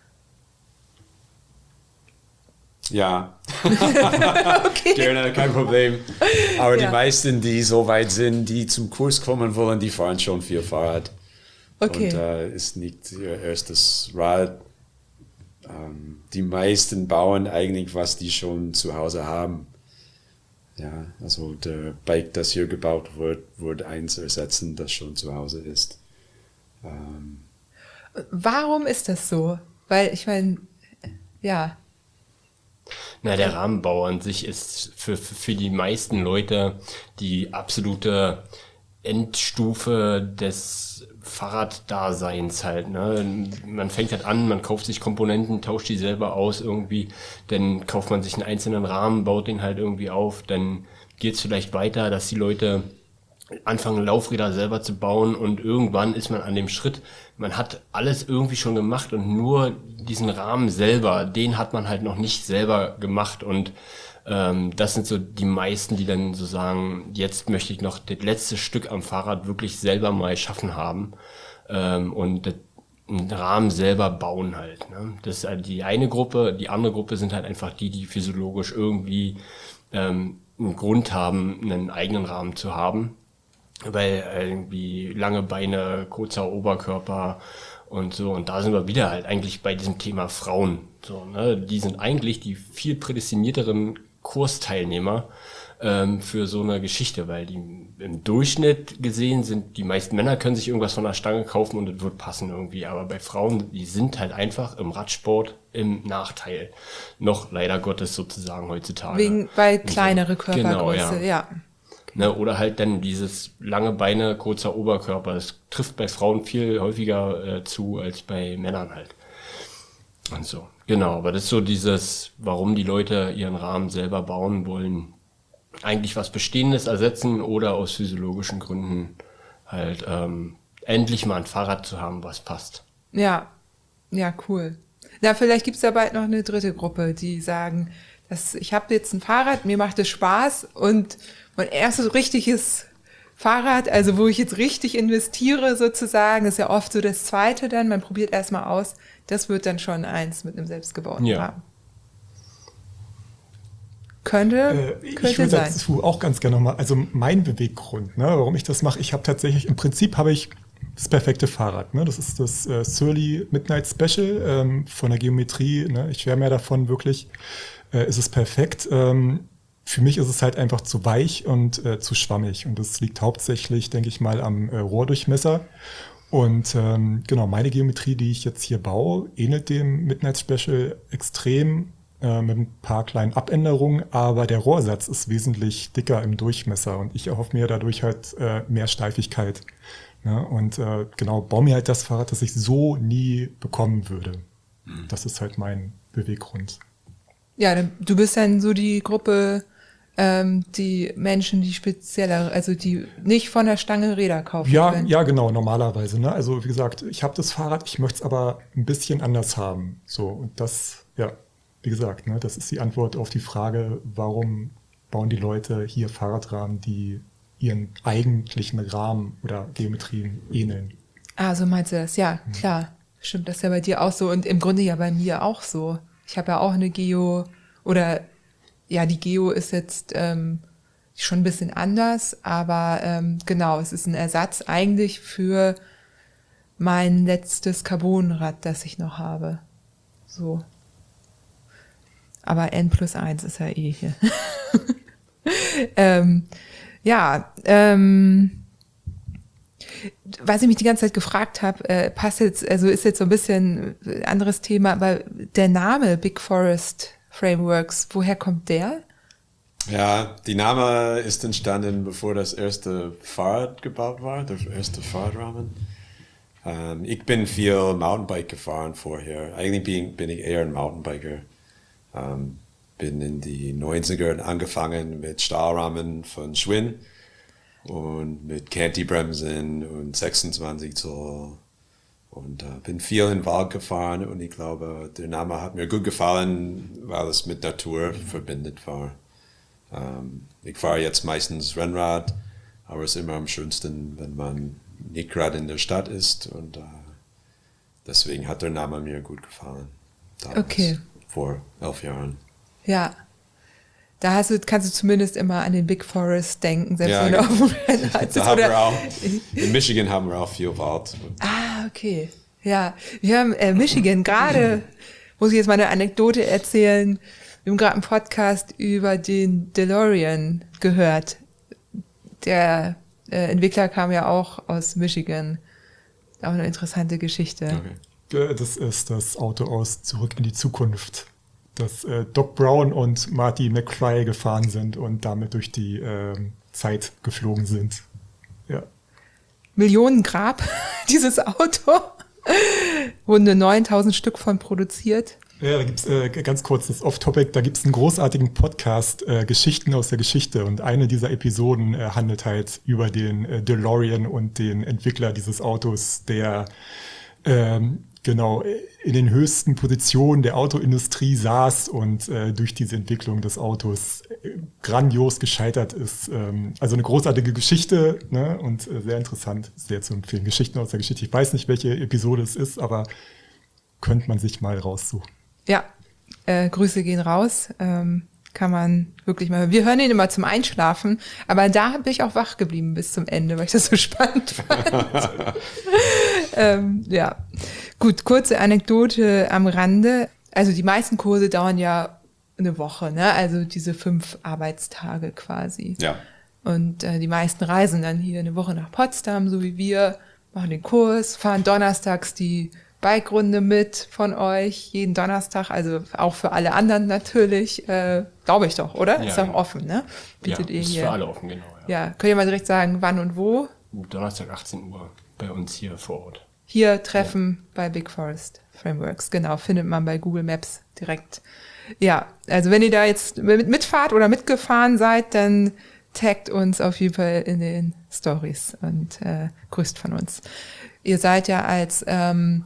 Ja, Okay. gerne, kein Problem. Aber Ja. die meisten, die so weit sind, die zum Kurs kommen wollen, die fahren schon viel Fahrrad. Okay. Und äh, ist nicht ihr erstes Rad. Ähm, die meisten bauen eigentlich, was die schon zu Hause haben. Ja, also der Bike, das hier gebaut wird, wird eins ersetzen, das schon zu Hause ist. Ähm, Warum ist das so? Weil ich meine, ja, Na, der Rahmenbau an sich ist für, für, für die meisten Leute die absolute Endstufe des Fahrraddaseins halt, ne? Man fängt halt an, man kauft sich Komponenten, tauscht die selber aus irgendwie, dann kauft man sich einen einzelnen Rahmen, baut den halt irgendwie auf, dann geht's vielleicht weiter, dass die Leute anfangen, Laufräder selber zu bauen und irgendwann ist man an dem Schritt, man hat alles irgendwie schon gemacht und nur diesen Rahmen selber, den hat man halt noch nicht selber gemacht und ähm, das sind so die meisten, die dann so sagen, jetzt möchte ich noch das letzte Stück am Fahrrad wirklich selber mal schaffen haben ähm, und das, einen Rahmen selber bauen halt. Ne? Das ist halt die eine Gruppe, die andere Gruppe sind halt einfach die, die physiologisch irgendwie ähm, einen Grund haben, einen eigenen Rahmen zu haben. Weil irgendwie lange Beine, kurzer Oberkörper und so. Und da sind wir wieder halt eigentlich bei diesem Thema Frauen. So, ne? Die sind eigentlich die viel prädestinierteren Kursteilnehmer ähm, für so eine Geschichte, weil die im Durchschnitt gesehen sind, die meisten Männer können sich irgendwas von der Stange kaufen und es wird passen irgendwie. Aber bei Frauen, die sind halt einfach im Radsport im Nachteil. Noch leider Gottes sozusagen heutzutage. Wegen, weil kleinere so. Genau, Körpergröße, ja. ja. Ne, oder halt dann dieses lange Beine, kurzer Oberkörper. Das trifft bei Frauen viel häufiger äh, zu als bei Männern halt. Und so. Genau, aber das ist so dieses, warum die Leute ihren Rahmen selber bauen wollen. Eigentlich was Bestehendes ersetzen oder aus physiologischen Gründen halt ähm, endlich mal ein Fahrrad zu haben, was passt. Ja, ja, cool. Na, vielleicht gibt's da bald noch eine dritte Gruppe, die sagen, dass ich habe jetzt ein Fahrrad, mir macht es Spaß und mein erstes richtiges Fahrrad, also wo ich jetzt richtig investiere sozusagen, ist ja oft so das zweite dann, man probiert erstmal aus, das wird dann schon eins mit einem selbstgebauten Ja. Rahmen. Könnte, Äh, ich könnte würde sein. dazu auch ganz gerne nochmal, also mein Beweggrund, ne, warum ich das mache, ich habe tatsächlich, im Prinzip habe ich das perfekte Fahrrad. Ne? Das ist das äh, Surly Midnight Special ähm, von der Geometrie. Ne? Ich schwärme ja davon, wirklich äh, ist es perfekt. Ähm, für mich ist es halt einfach zu weich und äh, zu schwammig. Und das liegt hauptsächlich, denke ich mal, am äh, Rohrdurchmesser. Und ähm, genau, meine Geometrie, die ich jetzt hier baue, ähnelt dem Midnight Special extrem äh, mit ein paar kleinen Abänderungen, aber der Rohrsatz ist wesentlich dicker im Durchmesser und ich erhoffe mir dadurch halt äh, mehr Steifigkeit. Ja, und äh, genau, baue mir halt das Fahrrad, das ich so nie bekommen würde. Mhm. Das ist halt mein Beweggrund. Ja, dann- du bist dann so die Gruppe, ähm, die Menschen, die spezieller, also die nicht von der Stange Räder kaufen Ja, können. ja, genau, normalerweise. Ne? Also wie gesagt, ich habe das Fahrrad, ich möchte es aber ein bisschen anders haben. So, und das, ja, wie gesagt, ne, das ist die Antwort auf die Frage, warum bauen die Leute hier Fahrradrahmen, die ihren eigentlichen Rahmen oder Geometrien ähneln. Ah, so meinst du das? Ja, klar. Stimmt, das ist ja bei dir auch so und im Grunde ja bei mir auch so. Ich habe ja auch eine Geo oder ja, die Geo ist jetzt ähm, schon ein bisschen anders, aber ähm, genau, es ist ein Ersatz eigentlich für mein letztes Carbonrad, das ich noch habe. So. Aber N plus eins ist ja eh hier. ähm, ja, ähm, was ich mich die ganze Zeit gefragt habe, äh, passt jetzt, also ist jetzt so ein bisschen ein anderes Thema, aber der Name Big Forest Frameworks, woher kommt der? Ja, die Name ist entstanden, bevor das erste Fahrrad gebaut war, der erste Fahrradrahmen. Ähm, ich bin viel Mountainbike gefahren vorher. Eigentlich bin, bin ich eher ein Mountainbiker. Ähm, bin in die neunziger angefangen mit Stahlrahmen von Schwinn und mit Canty-Bremsen und sechsundzwanzig Zoll. Und äh, bin viel in den Wald gefahren und ich glaube, der Name hat mir gut gefallen, weil es mit Natur verbindet war. Ähm, ich fahre jetzt meistens Rennrad, aber es ist immer am schönsten, wenn man nicht gerade in der Stadt ist und äh, deswegen hat der Name mir gut gefallen. Damals, Okay. Vor elf Jahren. Ja. Da hast du, kannst du zumindest immer an den Big Forest denken, selbst Ja, wenn du genau. auf dem Rennrad sitzt. Da haben wir Oder, auch, in Michigan haben wir auch viel Wald. ah, okay. Ja, wir haben äh, Michigan gerade, muss ich jetzt mal eine Anekdote erzählen, wir haben gerade einen Podcast über den DeLorean gehört. Der äh, Entwickler kam ja auch aus Michigan. Auch eine interessante Geschichte. Okay. Äh, Das ist das Auto aus Zurück in die Zukunft, das äh, Doc Brown und Marty McFly gefahren sind und damit durch die ähm, Zeit geflogen sind. Ja. Millionen Grab, dieses Auto. Wurden neuntausend Stück von produziert. Ja, da gibt's äh, ganz kurz das Off-Topic, da gibt's einen großartigen Podcast, äh, Geschichten aus der Geschichte und eine dieser Episoden äh, handelt halt über den äh, DeLorean und den Entwickler dieses Autos, der ähm, genau in den höchsten Positionen der Autoindustrie saß und äh, durch diese Entwicklung des Autos äh, grandios gescheitert ist. Ähm, also eine großartige Geschichte, ne? Und äh, sehr interessant, sehr zu empfehlen. Geschichten aus der Geschichte. Ich weiß nicht, welche Episode es ist, aber könnte man sich mal raussuchen. Ja, äh, Grüße gehen raus. Ähm, kann man wirklich mal. Wir hören ihn immer zum Einschlafen, aber da bin ich auch wach geblieben bis zum Ende, weil ich das so spannend fand. ähm, ja, gut, kurze Anekdote am Rande. Also die meisten Kurse dauern ja eine Woche, ne? Also diese fünf Arbeitstage quasi. Ja. Und äh, die meisten reisen dann hier eine Woche nach Potsdam, so wie wir, machen den Kurs, fahren donnerstags die Bike-Runde mit von euch, jeden Donnerstag, also auch für alle anderen natürlich, äh, glaube ich doch, oder? Ja, ist doch ja. offen, ne? Bietet ja, ihr ist hier. für alle offen, genau. Ja. Ja, könnt ihr mal direkt sagen, wann und wo? Donnerstag achtzehn Uhr bei uns hier vor Ort. Hier treffen ja. bei Big Forest Frameworks, genau, findet man bei Google Maps direkt. Ja, also wenn ihr da jetzt mit, mitfahrt oder mitgefahren seid, dann taggt uns auf jeden Fall in den Stories und äh, grüßt von uns. Ihr seid ja als ähm,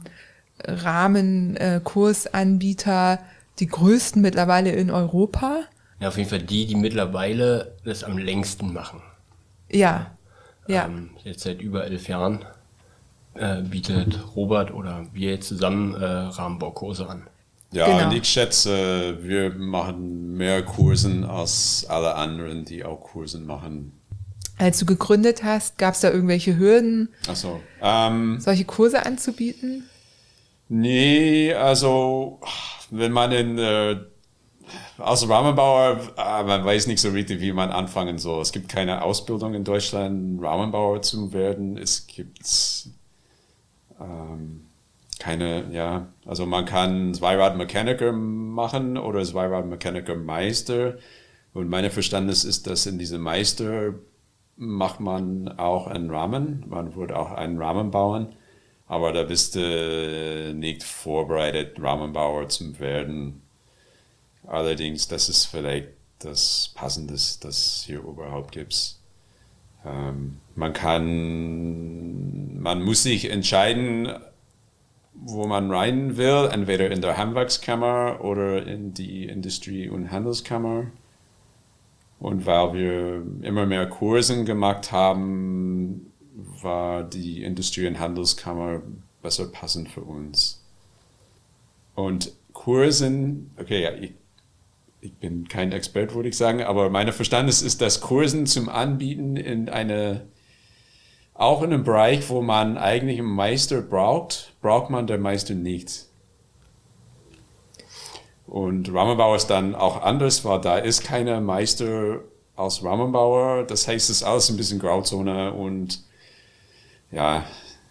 Rahmenkursanbieter äh, die größten mittlerweile in Europa. Ja, auf jeden Fall die, die mittlerweile das am längsten machen. Ja, ja. Ähm, jetzt seit über elf Jahren äh, bietet Robert oder wir jetzt zusammen äh, Rahmenbaukurse an. Ja, Genau. und ich schätze, wir machen mehr Kursen als alle anderen, die auch Kursen machen. Als du gegründet hast, gab es da irgendwelche Hürden, Ach so. Ähm, solche Kurse anzubieten? nee, also wenn man in äh, als Rahmenbauer, äh, man weiß nicht so richtig, wie man anfangen soll. Es gibt keine Ausbildung in Deutschland, Rahmenbauer zu werden. Es gibt ähm, keine, ja, also man kann Zweiradmechaniker machen oder Zweiradmechaniker-Meister. Und mein Verständnis ist, dass in diesem Meister macht man auch einen Rahmen. Man würde auch einen Rahmen bauen. Aber da bist du nicht vorbereitet, Rahmenbauer zu werden. Allerdings, das ist vielleicht das Passendes, das hier überhaupt gibt. Ähm, man kann, man muss sich entscheiden, wo man rein will, entweder in der Handwerkskammer oder in die Industrie- und Handelskammer. Und weil wir immer mehr Kursen gemacht haben, war die Industrie- und Handelskammer besser passend für uns. Und Kursen, okay, ja, ich, ich bin kein Experte, würde ich sagen, aber mein Verständnis ist, dass Kursen zum Anbieten in eine auch in einem Bereich, wo man eigentlich einen Meister braucht, braucht man den Meister nicht. Und Rahmenbauer ist dann auch anders, weil da ist keiner Meister als Rahmenbauer. Das heißt, es ist alles ein bisschen Grauzone und ja.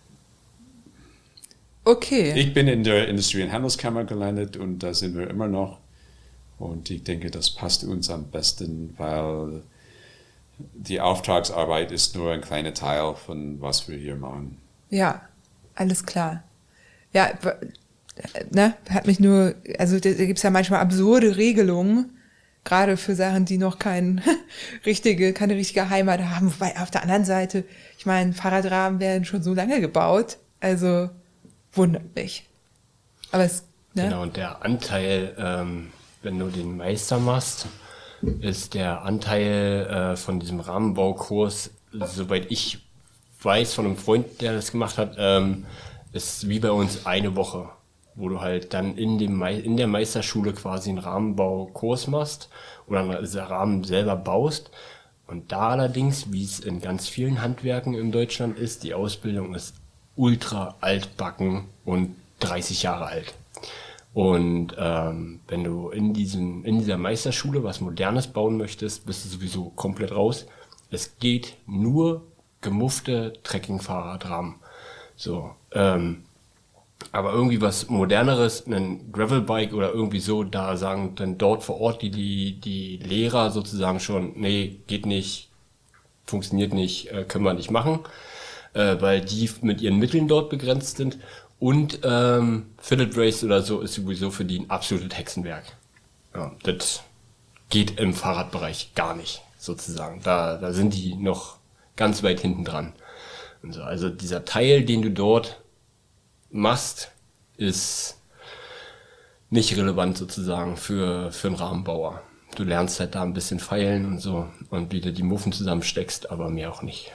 Okay. Ich bin in der Industrie- und Handelskammer gelandet und da sind wir immer noch. Und ich denke, das passt uns am besten, weil die Auftragsarbeit ist nur ein kleiner Teil von was wir hier machen. Ja, alles klar. Ja, ne, hat mich nur, also da gibt es ja manchmal absurde Regelungen, gerade für Sachen, die noch kein richtige, keine richtige Heimat haben. Wobei auf der anderen Seite, ich meine, Fahrradrahmen werden schon so lange gebaut, also wundert mich. Aber es, ne? Genau, und der Anteil, ähm, wenn du den Meister machst, ist der Anteil äh, von diesem Rahmenbaukurs, soweit ich weiß, von einem Freund, der das gemacht hat, ähm, ist wie bei uns eine Woche, wo du halt dann in, dem Me- in der Meisterschule quasi einen Rahmenbaukurs machst oder einen Rahmen selber baust. Und da allerdings, wie es in ganz vielen Handwerken in Deutschland ist, die Ausbildung ist ultra altbacken und dreißig Jahre alt. Und ähm, wenn du in diesem in dieser Meisterschule was Modernes bauen möchtest, bist du sowieso komplett raus. Es geht nur gemuffte Trekkingfahrradrahmen. So, ähm, aber irgendwie was Moderneres, ein Gravelbike oder irgendwie so, da sagen dann dort vor Ort die die die Lehrer sozusagen schon, nee, geht nicht, funktioniert nicht, äh, können wir nicht machen, äh, weil die mit ihren Mitteln dort begrenzt sind. Und ähm, Philip Race oder so ist sowieso für die ein absolutes Hexenwerk. Ja, das geht im Fahrradbereich gar nicht, sozusagen. Da, da sind die noch ganz weit hinten dran. Und so, also dieser Teil, den du dort machst, ist nicht relevant sozusagen für, für einen Rahmenbauer. Du lernst halt da ein bisschen feilen und so und wie du die Muffen zusammensteckst, aber mehr auch nicht.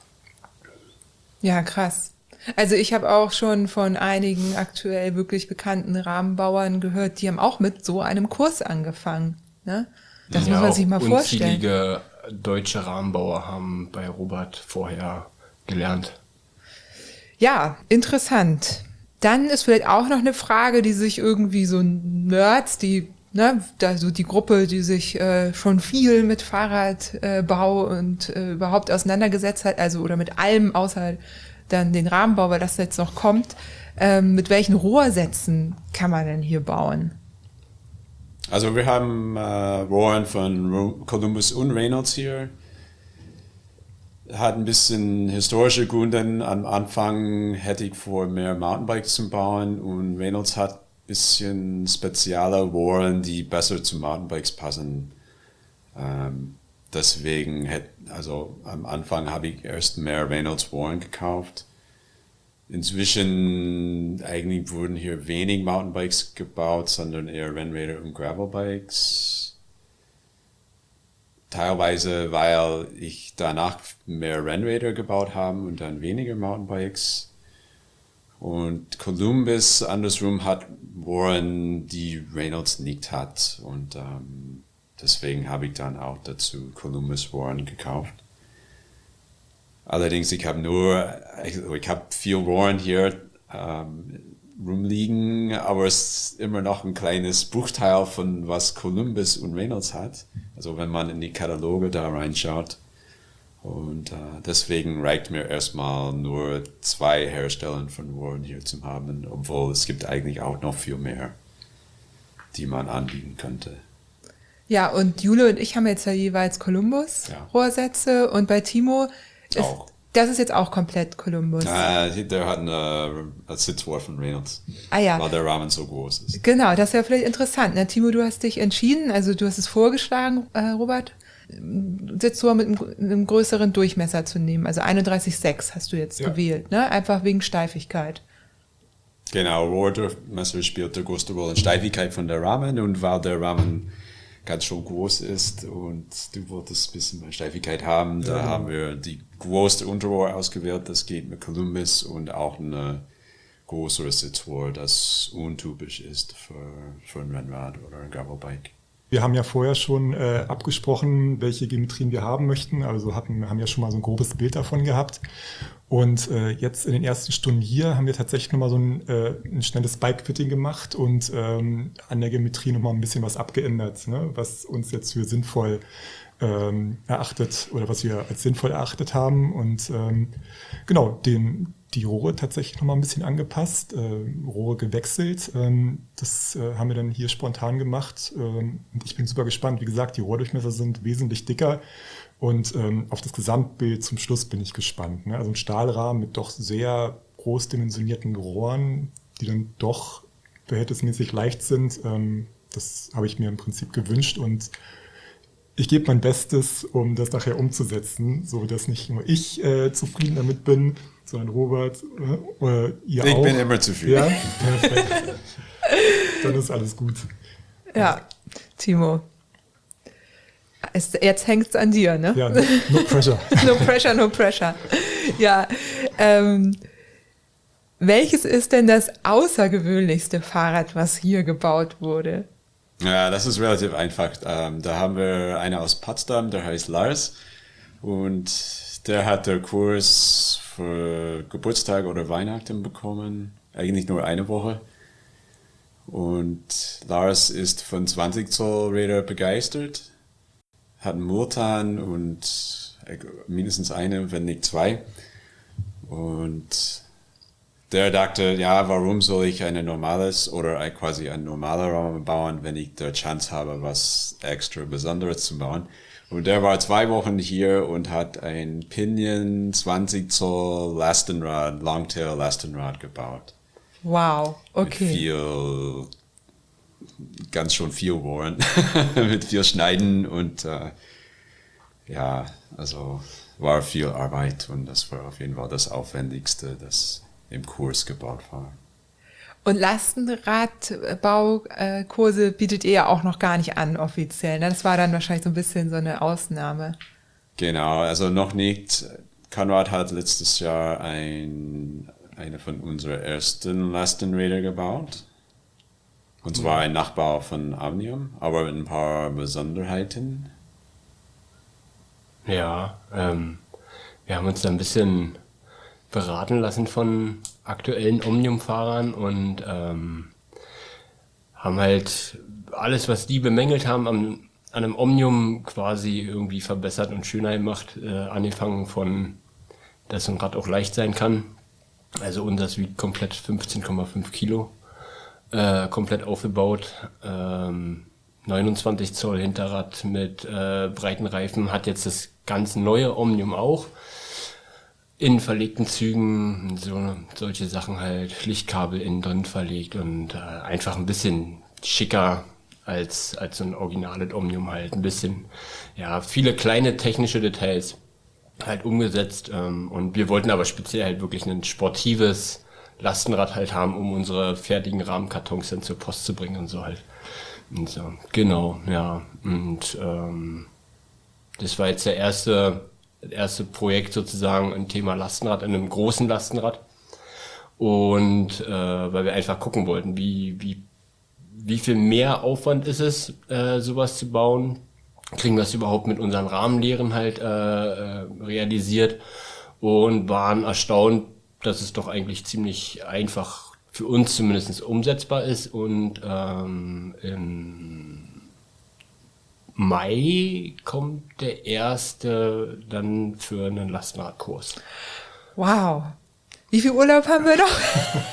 Ja, krass. Also ich habe auch schon von einigen aktuell wirklich bekannten Rahmenbauern gehört, die haben auch mit so einem Kurs angefangen. Ne? Das ja, muss man sich mal vorstellen. Unzählige deutsche Rahmenbauer haben bei Robert vorher gelernt. Ja, interessant. Dann ist vielleicht auch noch eine Frage, die sich irgendwie so Nerds, die, ne, da so die Gruppe, die sich äh, schon viel mit Fahrradbau äh, und äh, überhaupt auseinandergesetzt hat, also oder mit allem außer dann den Rahmenbau, weil das jetzt noch kommt. Ähm, mit welchen Rohrsätzen kann man denn hier bauen? Also wir haben äh, Rohren von Columbus und Reynolds hier. Hat ein bisschen historische Gründe. Am Anfang hätte ich vor, mehr Mountainbikes zu bauen und Reynolds hat ein bisschen spezielle Rohren, die besser zu Mountainbikes passen. Ähm, deswegen, hätte, also am Anfang habe ich erst mehr Reynolds Rohren gekauft. Inzwischen eigentlich wurden hier wenig Mountainbikes gebaut, sondern eher Rennräder und Gravelbikes. Teilweise, weil ich danach mehr Rennräder gebaut habe und dann weniger Mountainbikes. Und Columbus andersrum hat Rohren, die Reynolds nicht hat. Und ähm, deswegen habe ich dann auch dazu Columbus Rohren gekauft. Allerdings, ich habe nur, ich, ich habe viel Rohren hier ähm, rumliegen, aber es ist immer noch ein kleines Bruchteil von was Columbus und Reynolds hat. Also wenn man in die Kataloge da reinschaut. Und äh, deswegen reicht mir erstmal nur zwei Hersteller von Rohren hier zu haben, obwohl es gibt eigentlich auch noch viel mehr, die man anbieten könnte. Ja, und Jule und ich haben jetzt ja jeweils Columbus Ja. Rohrsätze und bei Timo ist, Auch. das ist jetzt auch komplett Columbus. Äh, der hat eine, eine Sitzrohr von Reynolds, Ah ja. weil der Rahmen so groß ist. Genau, das ist ja vielleicht interessant. Ne? Timo, du hast dich entschieden, also du hast es vorgeschlagen, äh, Robert, Sitzrohr mit einem, einem größeren Durchmesser zu nehmen. Also einunddreißig Komma sechs hast du jetzt Ja. gewählt, ne? Einfach wegen Steifigkeit. Genau, Rohrdurchmesser spielt die größte Rolle in Steifigkeit von der Rahmen und weil der Rahmen ganz schön groß ist und du wolltest ein bisschen mehr Steifigkeit haben, da haben wir die größte Unterrohr ausgewählt, das geht mit Columbus und auch eine größere Sitzrohr, das untypisch ist für, für ein Rennrad oder ein Gravelbike. Wir haben ja vorher schon äh, abgesprochen, welche Geometrien wir haben möchten. Also hatten, haben ja schon mal so ein grobes Bild davon gehabt. Und äh, jetzt in den ersten Stunden hier haben wir tatsächlich nochmal so ein, äh, ein schnelles Bike-Fitting gemacht und ähm, an der Geometrie nochmal ein bisschen was abgeändert, ne? Was uns jetzt für sinnvoll ähm, erachtet oder was wir als sinnvoll erachtet haben. Und ähm, genau, den die Rohre tatsächlich nochmal ein bisschen angepasst, äh, Rohre gewechselt. Ähm, das äh, haben wir dann hier spontan gemacht. Ähm, und ich bin super gespannt. Wie gesagt, die Rohrdurchmesser sind wesentlich dicker. Und ähm, auf das Gesamtbild zum Schluss bin ich gespannt. Ne? Also ein Stahlrahmen mit doch sehr groß dimensionierten Rohren, die dann doch verhältnismäßig leicht sind. Ähm, das habe ich mir im Prinzip gewünscht. Und ich gebe mein Bestes, um das nachher umzusetzen, so dass nicht nur ich äh, zufrieden damit bin, sondern Robert äh, oder ihr Ich auch. bin immer zufrieden. Ja, perfekt. Dann ist alles gut. Ja, Timo. Es, jetzt hängt es an dir, ne? Ja, no, no pressure. No pressure, no pressure. Ja, ähm, welches ist denn das außergewöhnlichste Fahrrad, was hier gebaut wurde? Ja, das ist relativ einfach. Ähm, da haben wir einen aus Potsdam, der heißt Lars. Und der hat den Kurs für Geburtstag oder Weihnachten bekommen. Eigentlich nur eine Woche. Und Lars ist von zwanzig Zoll Räder begeistert. Hat einen Multan und mindestens eine, wenn nicht zwei. Und der dachte, ja, warum soll ich ein normales oder ein, quasi ein normaler Rahmen bauen, wenn ich die Chance habe, was extra Besonderes zu bauen. Und der war zwei Wochen hier und hat ein Pinion zwanzig Zoll Lastenrad, Longtail Lastenrad gebaut. Wow, Mit okay. viel, ganz schön viel Rohren, mit viel Schneiden und äh, ja, also war viel Arbeit und das war auf jeden Fall das Aufwendigste, das im Kurs gebaut war. Und Lastenradbaukurse bietet ihr ja auch noch gar nicht an offiziell. Ne? Das war dann wahrscheinlich so ein bisschen so eine Ausnahme. Genau, also noch nicht. Konrad hat letztes Jahr ein, eine von unseren ersten Lastenräder gebaut. Und zwar ein Nachbau von Omnium, aber mit ein paar Besonderheiten. Ja, ähm, wir haben uns da ein bisschen beraten lassen von aktuellen Omnium-Fahrern und ähm, haben halt alles, was die bemängelt haben, am, an einem Omnium quasi irgendwie verbessert und schöner gemacht. Äh, angefangen von, dass so ein Rad auch leicht sein kann. Also unseres wiegt komplett fünfzehn Komma fünf Kilo. Äh, komplett aufgebaut. Ähm, neunundzwanzig Zoll Hinterrad mit äh, breiten Reifen. Hat jetzt das ganz neue Omnium auch. In verlegten Zügen, so solche Sachen halt, Lichtkabel innen drin verlegt und äh, einfach ein bisschen schicker als als so ein originales Omnium halt. Ein bisschen, ja, viele kleine technische Details halt umgesetzt. Ähm, und wir wollten aber speziell halt wirklich ein sportives Lastenrad halt haben, um unsere fertigen Rahmenkartons dann zur Post zu bringen und so halt. Und so, genau, ja. Und ähm, das war jetzt der erste Das erste Projekt sozusagen, ein Thema Lastenrad, in einem großen Lastenrad. Und äh, weil wir einfach gucken wollten, wie, wie, wie viel mehr Aufwand ist es, äh, sowas zu bauen? Kriegen wir es überhaupt mit unseren Rahmenlehren halt äh, äh, realisiert? Und waren erstaunt, dass es doch eigentlich ziemlich einfach für uns zumindest umsetzbar ist. Und ähm, im Mai kommt der erste dann für einen Lastenradkurs. Wow. Wie viel Urlaub haben wir noch?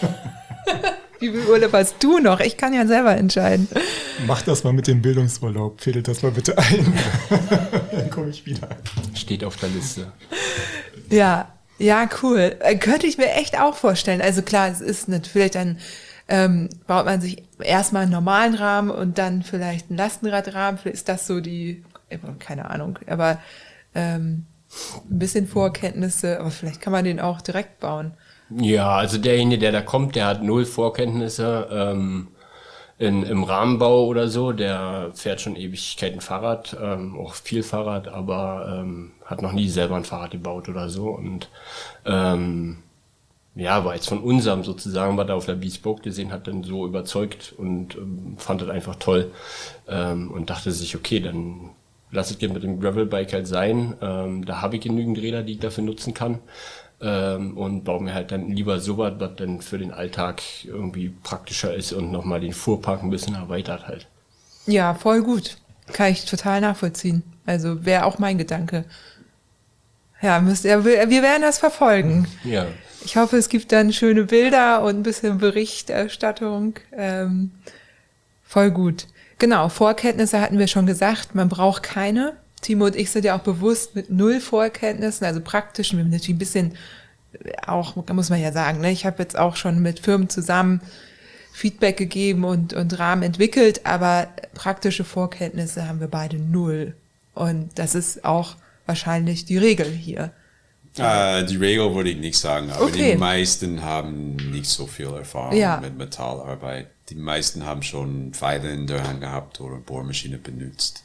Wie viel Urlaub hast du noch? Ich kann ja selber entscheiden. Mach das mal mit dem Bildungsurlaub. Fädel das mal bitte ein. Dann komme ich wieder. Steht auf der Liste. Ja, ja, cool. Äh, Könnte ich mir echt auch vorstellen. Also klar, es ist natürlich dann, ähm, baut man sich erstmal einen normalen Rahmen und dann vielleicht einen Lastenradrahmen. Vielleicht ist das so die, keine Ahnung, aber ähm, ein bisschen Vorkenntnisse, aber vielleicht kann man den auch direkt bauen. Ja, also derjenige, der da kommt, der hat null Vorkenntnisse ähm, in, im Rahmenbau oder so. Der fährt schon Ewigkeiten Fahrrad, ähm, auch viel Fahrrad, aber ähm, hat noch nie selber ein Fahrrad gebaut oder so. Und ähm, ja, war jetzt von unserem sozusagen, was er auf der Bespoke gesehen hat, dann so überzeugt und ähm, fand das einfach toll ähm, und dachte sich, okay, dann lass es mit dem Gravelbike halt sein. Ähm, da habe ich genügend Räder, die ich dafür nutzen kann. Ähm, und baue mir halt dann lieber sowas, was dann für den Alltag irgendwie praktischer ist und nochmal den Fuhrpark ein bisschen erweitert halt. Ja, voll gut. Kann ich total nachvollziehen. Also wäre auch mein Gedanke. Ja, müsst ihr, wir werden das verfolgen. Ja. Ich hoffe, es gibt dann schöne Bilder und ein bisschen Berichterstattung. Ähm, voll gut. Genau, Vorkenntnisse hatten wir schon gesagt, man braucht keine. Timo und ich sind ja auch bewusst mit null Vorkenntnissen, also praktischen, wir haben natürlich ein bisschen, auch muss man ja sagen, ne, ich habe jetzt auch schon mit Firmen zusammen Feedback gegeben und, und Rahmen entwickelt, aber praktische Vorkenntnisse haben wir beide null. Und das ist auch wahrscheinlich die Regel hier. Äh, die Regel würde ich nicht sagen, aber Okay. die meisten haben nicht so viel Erfahrung Ja. mit Metallarbeit. Die meisten haben schon Pfeile in der Hand gehabt oder Bohrmaschine benutzt.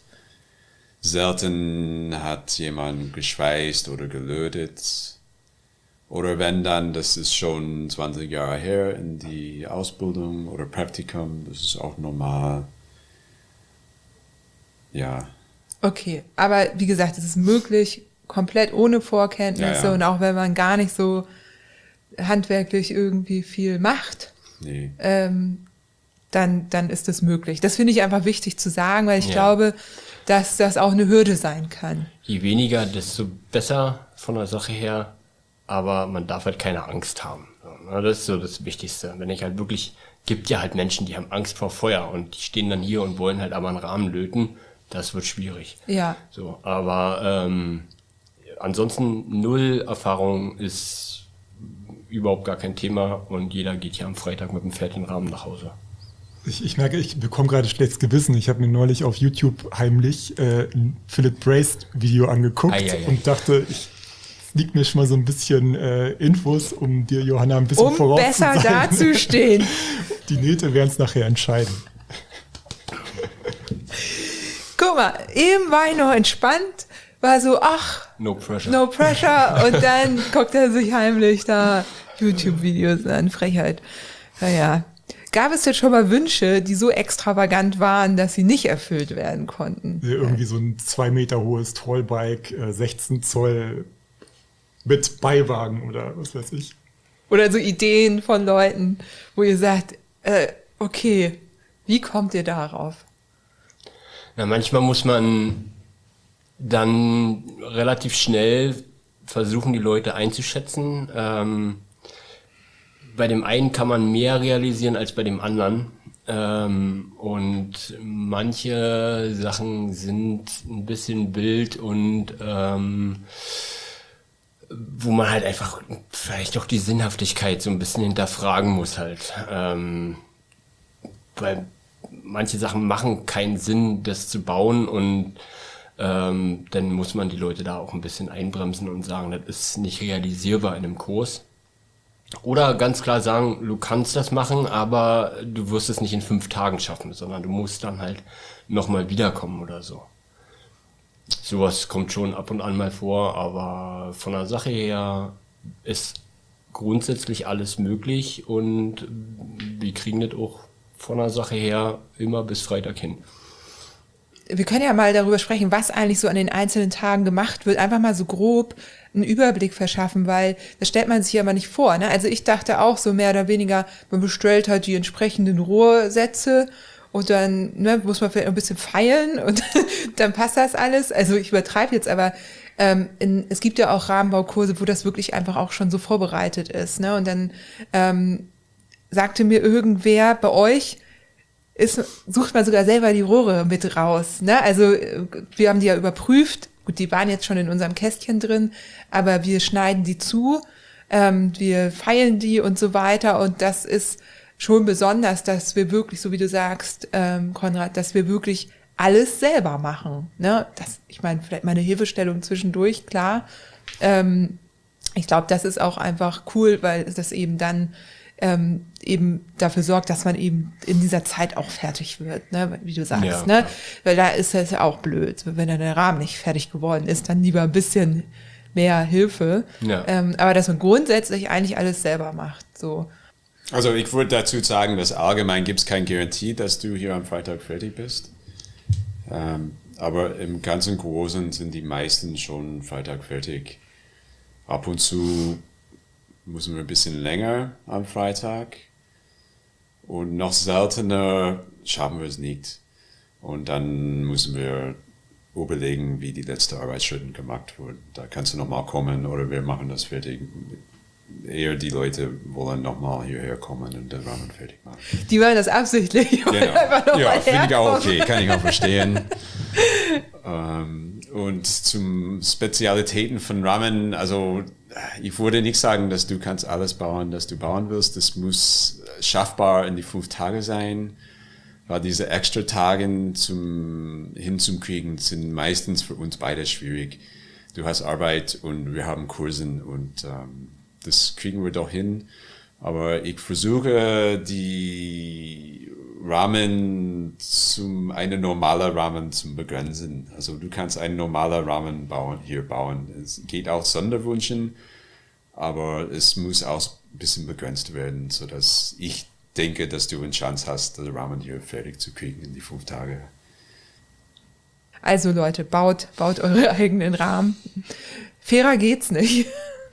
Selten hat jemand geschweißt oder gelötet. Oder wenn dann, das ist schon zwanzig Jahre her in die Ausbildung oder Praktikum, das ist auch normal. Ja. Okay, aber wie gesagt, es ist möglich, komplett ohne Vorkenntnisse Ja, ja. und auch wenn man gar nicht so handwerklich irgendwie viel macht, Nee. ähm, dann, dann ist es möglich. Das finde ich einfach wichtig zu sagen, weil ich Ja. glaube, dass das auch eine Hürde sein kann. Je weniger, desto besser von der Sache her, aber man darf halt keine Angst haben. So, ne? Das ist so das Wichtigste. Wenn ich halt wirklich, gibt ja halt Menschen, die haben Angst vor Feuer und die stehen dann hier und wollen halt aber einen Rahmen löten, das wird schwierig. Ja, So, aber ähm, ansonsten null Erfahrung ist überhaupt gar kein Thema und jeder geht hier am Freitag mit einem fertigen Rahmen nach Hause. Ich, ich merke, ich bekomme gerade schlechtes Gewissen. Ich habe mir neulich auf YouTube heimlich äh, ein Philip Braced Video angeguckt Ei, ei, ei. und dachte, ich liegt mir schon mal so ein bisschen äh, Infos, um dir, Johanna, ein bisschen um voraus besser zu sein. dazustehen. Die Nähte werden es nachher entscheiden. Guck mal, eben war ich noch entspannt, war so, ach, No pressure. no pressure. Und dann guckt er sich heimlich da YouTube-Videos an, Frechheit. Naja. Gab es jetzt schon mal Wünsche, die so extravagant waren, dass sie nicht erfüllt werden konnten? Irgendwie so ein zwei Meter hohes Tollbike, äh, sechzehn Zoll mit Beiwagen oder was weiß ich. Oder so Ideen von Leuten, wo ihr sagt, äh, okay, wie kommt ihr darauf? Na, manchmal muss man dann relativ schnell versuchen, die Leute einzuschätzen. Ähm, bei dem einen kann man mehr realisieren als bei dem anderen. Ähm, und manche Sachen sind ein bisschen wild und ähm, wo man halt einfach vielleicht auch die Sinnhaftigkeit so ein bisschen hinterfragen muss halt. Ähm, weil manche Sachen machen keinen Sinn, das zu bauen und ähm, dann muss man die Leute da auch ein bisschen einbremsen und sagen, das ist nicht realisierbar in einem Kurs. Oder ganz klar sagen, du kannst das machen, aber du wirst es nicht in fünf Tagen schaffen, sondern du musst dann halt nochmal wiederkommen oder so. Sowas kommt schon ab und an mal vor, aber von der Sache her ist grundsätzlich alles möglich und wir kriegen das auch von der Sache her immer bis Freitag hin. Wir können ja mal darüber sprechen, was eigentlich so an den einzelnen Tagen gemacht wird. Einfach mal so grob einen Überblick verschaffen, weil das stellt man sich ja immer nicht vor. Ne? Also ich dachte auch so mehr oder weniger, man bestellt halt die entsprechenden Rohrsätze und dann ne, muss man vielleicht ein bisschen feilen und dann passt das alles. Also ich übertreibe jetzt, aber ähm, in, es gibt ja auch Rahmenbaukurse, wo das wirklich einfach auch schon so vorbereitet ist. Ne? Und dann ähm, sagte mir irgendwer bei euch, ist, sucht man sogar selber die Rohre mit raus. Ne? Also wir haben die ja überprüft. Gut, die waren jetzt schon in unserem Kästchen drin, aber wir schneiden die zu, ähm, wir feilen die und so weiter. Und das ist schon besonders, dass wir wirklich, so wie du sagst, ähm, Konrad, dass wir wirklich alles selber machen. Ne? Das, ich meine, vielleicht mal eine Hilfestellung zwischendurch, klar. Ähm, ich glaube, das ist auch einfach cool, weil das eben dann Ähm, eben dafür sorgt, dass man eben in dieser Zeit auch fertig wird, ne? Wie du sagst, ja, ne? Weil da ist es ja auch blöd, wenn dann der Rahmen nicht fertig geworden ist, dann lieber ein bisschen mehr Hilfe. Ja. Ähm, aber dass man grundsätzlich eigentlich alles selber macht, so. Also ich würde dazu sagen, dass allgemein gibt es keine Garantie, dass du hier am Freitag fertig bist. Ähm, aber im ganzen Großen sind die meisten schon Freitag fertig. Ab und zu müssen wir ein bisschen länger am Freitag und noch seltener schaffen wir es nicht. Und dann müssen wir überlegen, wie die letzte Arbeitsschritte gemacht wurden. Da kannst du nochmal kommen oder wir machen das fertig. Eher die Leute wollen nochmal hierher kommen und den Rahmen fertig machen. Die wollen das absichtlich. Genau. Ja, finde ich auch okay, kann ich auch verstehen. ähm, und zum Spezialitäten von Ramen, also ich würde nicht sagen, dass du kannst alles bauen, das du bauen willst. Das muss schaffbar in die fünf Tage sein, weil diese extra Tage zum, hinzukriegen sind meistens für uns beide schwierig. Du hast Arbeit und wir haben Kursen und ähm, das kriegen wir doch hin. Aber ich versuche, die Rahmen zum, eine normale Rahmen zu begrenzen. Also du kannst einen normalen Rahmen bauen, hier bauen. Es geht auch Sonderwünschen, aber es muss auch ein bisschen begrenzt werden, sodass ich denke, dass du eine Chance hast, den Rahmen hier fertig zu kriegen in die fünf Tage. Also Leute, baut, baut eure eigenen Rahmen. Fairer geht's nicht.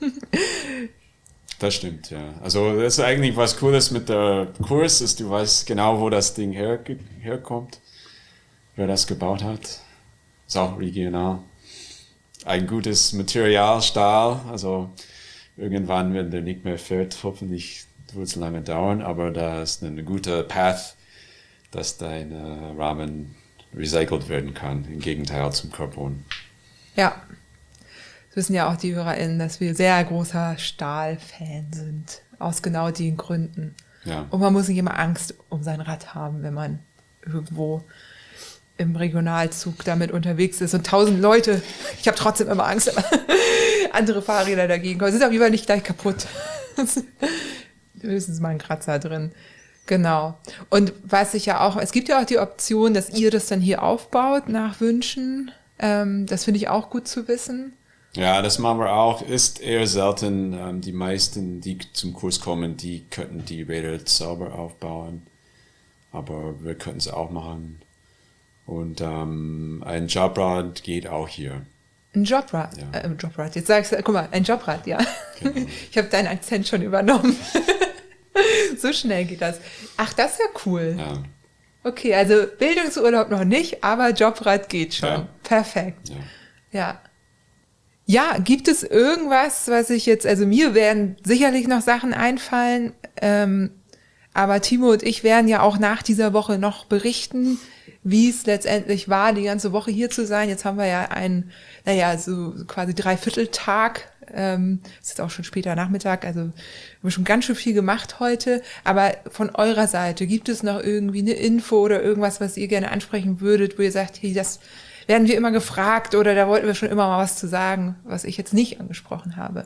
Das stimmt, ja. Also das ist eigentlich was Cooles mit der Kurs, ist, du weißt genau, wo das Ding her, herkommt, wer das gebaut hat. Ist auch regional. Ein gutes Material, Stahl, also irgendwann, wenn der nicht mehr fährt, hoffentlich wird es lange dauern, aber da ist eine gute Path, dass dein äh, Rahmen recycelt werden kann, im Gegenteil zum Carbon. Ja. Das wissen ja auch die HörerInnen, dass wir sehr großer Stahl-Fan sind. Aus genau den Gründen. Ja. Und man muss nicht immer Angst um sein Rad haben, wenn man irgendwo im Regionalzug damit unterwegs ist. Und tausend Leute, ich habe trotzdem immer Angst, andere Fahrräder dagegen kommen. Sind auf jeden Fall nicht gleich kaputt. Höchstens mal ein Kratzer drin. Genau. Und was ich ja auch, es gibt ja auch die Option, dass ihr das dann hier aufbaut nach Wünschen. Ähm, das finde ich auch gut zu wissen. Ja, das machen wir auch. Ist eher selten. Ähm, die meisten, die zum Kurs kommen, die könnten die Räder selber aufbauen. Aber wir könnten es auch machen. Und ähm, ein Jobrad geht auch hier. Ein Jobrad. Ja. Äh, ein Jobrad. Jetzt sagst du, guck mal, ein Jobrad, ja. Genau. Ich habe deinen Akzent schon übernommen. So schnell geht das. Ach, das ist ja cool. Ja. Okay, also Bildungsurlaub noch nicht, aber Jobrad geht schon. Ja. Perfekt. Ja. Ja. Ja, gibt es irgendwas, was ich jetzt, also mir werden sicherlich noch Sachen einfallen, ähm, aber Timo und ich werden ja auch nach dieser Woche noch berichten, wie es letztendlich war, die ganze Woche hier zu sein. Jetzt haben wir ja einen, naja, so quasi Dreivierteltag, ähm, es ist auch schon später Nachmittag, also wir haben schon ganz schön viel gemacht heute. Aber von eurer Seite, gibt es noch irgendwie eine Info oder irgendwas, was ihr gerne ansprechen würdet, wo ihr sagt, hey, das werden wir immer gefragt oder da wollten wir schon immer mal was zu sagen, was ich jetzt nicht angesprochen habe?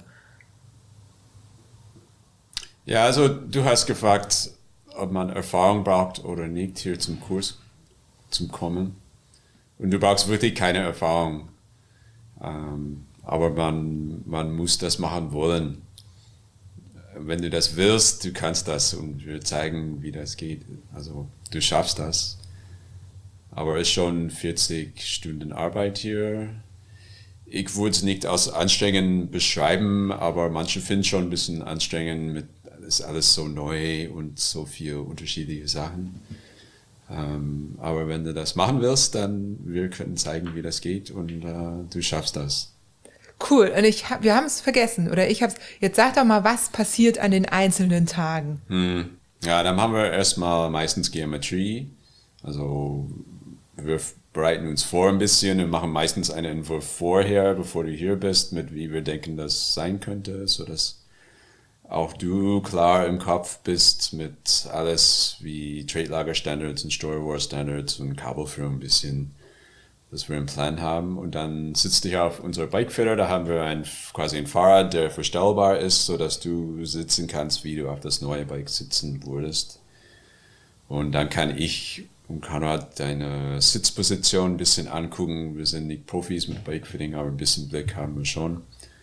Ja, also du hast gefragt, ob man Erfahrung braucht oder nicht hier zum Kurs, zum Kommen. Und du brauchst wirklich keine Erfahrung. Ähm, aber man, man muss das machen wollen. Wenn du das willst, du kannst das und wir zeigen, wie das geht. Also du schaffst das. Aber es ist schon vierzig Stunden Arbeit hier. Ich würde es nicht als anstrengend beschreiben, aber manche finden es schon ein bisschen anstrengend mit ist alles so neu und so viele unterschiedliche Sachen. Ähm, aber wenn du das machen willst, dann wir können zeigen, wie das geht und äh, du schaffst das. Cool. Und ich hab, wir haben es vergessen oder ich habe es. Jetzt sag doch mal, was passiert an den einzelnen Tagen? Hm. Ja, dann haben wir erstmal meistens Geometrie. Also wir bereiten uns vor ein bisschen und machen meistens einen Entwurf vorher, bevor du hier bist, mit wie wir denken, das sein könnte, sodass auch du klar im Kopf bist mit alles wie Trade-Lager-Standards und Steuerwar-Standards und Kabelführung ein bisschen, dass wir einen Plan haben. Und dann sitzt dich auf unserer Bikefitter, da haben wir ein, quasi ein Fahrrad, der verstellbar ist, sodass du sitzen kannst, wie du auf das neue Bike sitzen würdest. Und dann kann ich und Konrad deine Sitzposition ein bisschen angucken. Wir sind nicht Profis mit Bikefitting, aber ein bisschen Blick haben wir schon.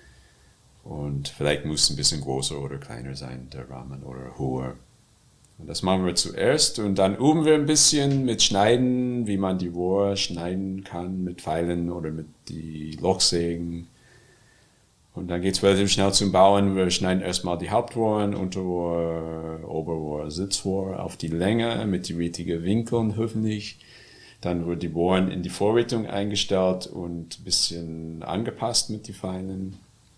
Und vielleicht muss es ein bisschen größer oder kleiner sein, der Rahmen, oder höher. Und das machen wir zuerst und dann üben wir ein bisschen mit Schneiden, wie man die Rohre schneiden kann mit Pfeilen oder mit die Lochsägen. Und dann geht es relativ schnell zum Bauen. Wir schneiden erstmal die Hauptrohren, Unterrohr, Oberrohr, Sitzrohr auf die Länge mit den richtigen Winkeln hoffentlich. Dann wird die Bohren in die Vorrichtung eingestellt und ein bisschen angepasst mit den Pfeilen.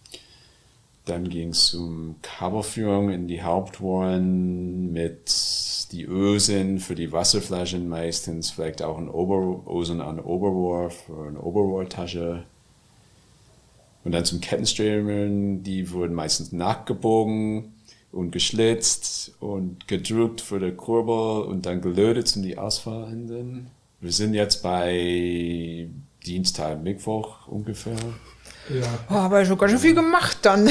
Dann ging es zum Kabelführung in die Hauptrohren mit die Ösen für die Wasserflaschen meistens, vielleicht auch ein Ober Ösen an Oberrohr für eine Oberrohrtasche. Und dann zum Kettenstreben, die wurden meistens nachgebogen und geschlitzt und gedrückt für die Kurbel und dann gelötet zum die Ausfallenden. Wir sind jetzt bei Dienstag, Mittwoch ungefähr. Ja. Oh, aber schon ganz schön viel gemacht dann.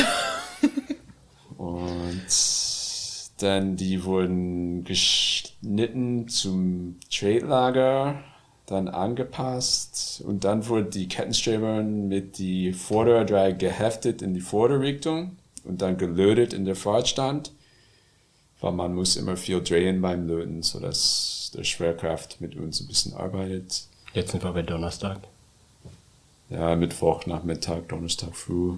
Und dann die wurden geschnitten zum Trade-Lager, dann angepasst und dann wurden die Kettenstreben mit die Vorderdreieck geheftet in die Vorderrichtung und dann gelötet in der Fahrtstand, weil man muss immer viel drehen beim Löten, sodass der Schwerkraft mit uns ein bisschen arbeitet. Jetzt sind wir bei Donnerstag. Ja, Mittwoch, Nachmittag, Donnerstag früh.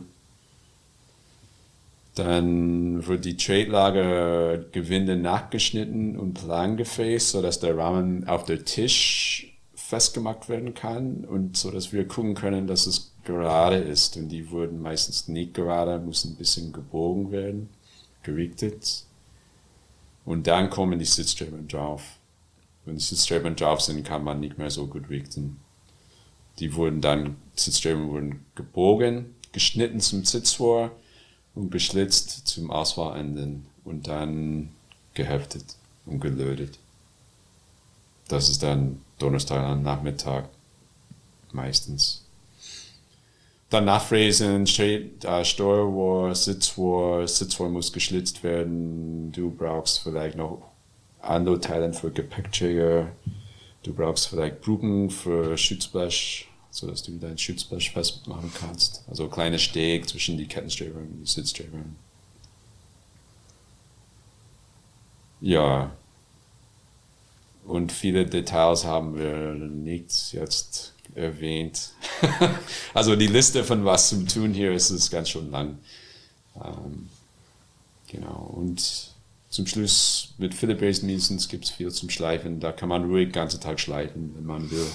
Dann wird die Trade-Lager-Gewinde nachgeschnitten und plan gefräst, sodass der Rahmen auf der Tisch festgemacht werden kann und so, dass wir gucken können, dass es gerade ist. Und die wurden meistens nicht gerade, müssen ein bisschen gebogen werden, gerichtet. Und dann kommen die Sitzstreben drauf. Wenn die Sitzstreben drauf sind, kann man nicht mehr so gut richten. Die wurden dann, Sitzstreben wurden gebogen, geschnitten zum Sitzrohr und geschlitzt zum Auswahlenden und dann geheftet und gelötet. Das ist dann Donnerstag am Nachmittag meistens. Dann nachfräsen, äh, Steuerrohr, Sitzrohr, Sitzrohr muss geschlitzt werden. Du brauchst vielleicht noch andere Teile für Gepäckträger. Du brauchst vielleicht Brücken für Schutzblech, sodass du dein Schutzblech festmachen kannst. Also kleine Steg zwischen die Kettenstreben und die Sitzstreben. Ja. und viele Details haben wir nicht jetzt erwähnt. Also die Liste von was zum Tun hier ist, ist ganz schön lang. Ähm, genau. Und zum Schluss mit Philipp Nielsens gibt es viel zum Schleifen. Da kann man ruhig den ganzen Tag schleifen, wenn man will.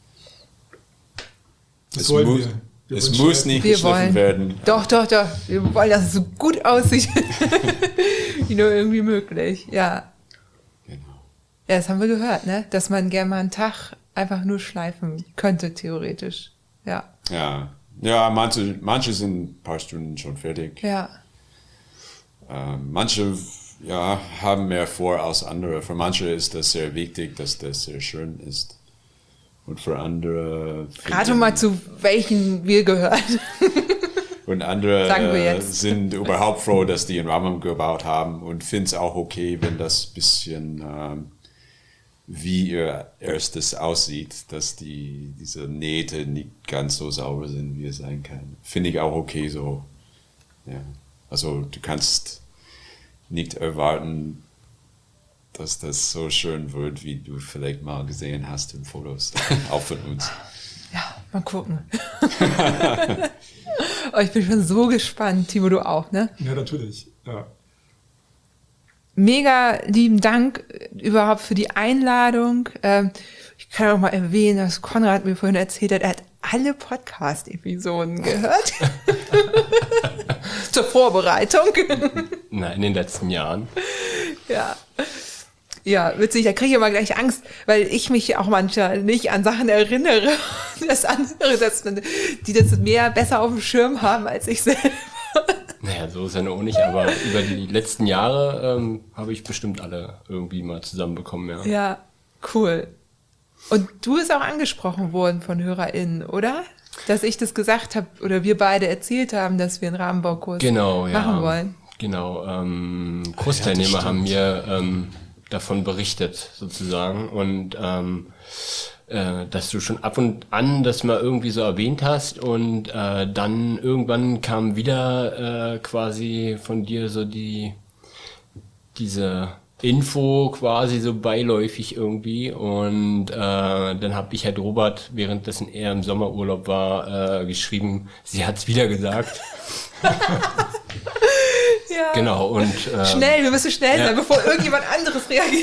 Das Es, wollen mu wir. Wir es wollen muss nicht Wir geschliffen wollen. werden. Doch, doch, doch. Wir wollen, dass es so gut aussieht, wie nur irgendwie möglich. Ja. Genau. Ja, das haben wir gehört, ne? Dass man gerne mal einen Tag einfach nur schleifen könnte, theoretisch. Ja. Ja, ja manche, manche sind ein paar Stunden schon fertig. Ja. Ähm, manche ja, haben mehr vor als andere. Für manche ist das sehr wichtig, dass das sehr schön ist. Und für andere... Rate finden- mal, zu welchen wir gehören. Und andere Sagen wir äh, jetzt. sind überhaupt froh, dass die einen Rahmen gebaut haben und finden es auch okay, wenn das ein bisschen ähm, wie ihr erstes aussieht, dass die diese Nähte nicht ganz so sauber sind, wie es sein kann. Finde ich auch okay so. Ja. Also du kannst nicht erwarten, dass das so schön wird, wie du vielleicht mal gesehen hast in Fotos, auch von uns. Ja, mal gucken. Oh, ich bin schon so gespannt. Timo, du auch, ne? Ja, natürlich. Ja. Mega lieben Dank überhaupt für die Einladung. Ähm, ich kann auch mal erwähnen, dass Konrad mir vorhin erzählt hat, er hat alle Podcast-Episoden gehört. Zur Vorbereitung. Na, in den letzten Jahren. Ja. Ja, witzig, da kriege ich immer gleich Angst, weil ich mich auch manchmal nicht an Sachen erinnere. Das andere, dass man, die das mehr besser auf dem Schirm haben als ich selber. Naja, so ist ja nur nicht, aber über die letzten Jahre ähm, habe ich bestimmt alle irgendwie mal zusammenbekommen, ja. Ja, cool. Und du bist auch angesprochen worden von HörerInnen, oder? Dass ich das gesagt habe oder wir beide erzählt haben, dass wir einen Rahmenbaukurs Genau, ja. machen wollen. Genau, ähm, Kursteilnehmer stimmt. haben mir ähm, davon berichtet, sozusagen. Und ähm, äh, dass du schon ab und an das mal irgendwie so erwähnt hast und äh, dann irgendwann kam wieder äh, quasi von dir so die diese Info quasi so beiläufig irgendwie und äh, dann habe ich halt Robert, währenddessen er im Sommerurlaub war, äh, geschrieben, sie hat's wieder gesagt. Ja. Genau, und äh, Schnell, wir müssen schnell ja. sein, bevor irgendjemand anderes reagiert.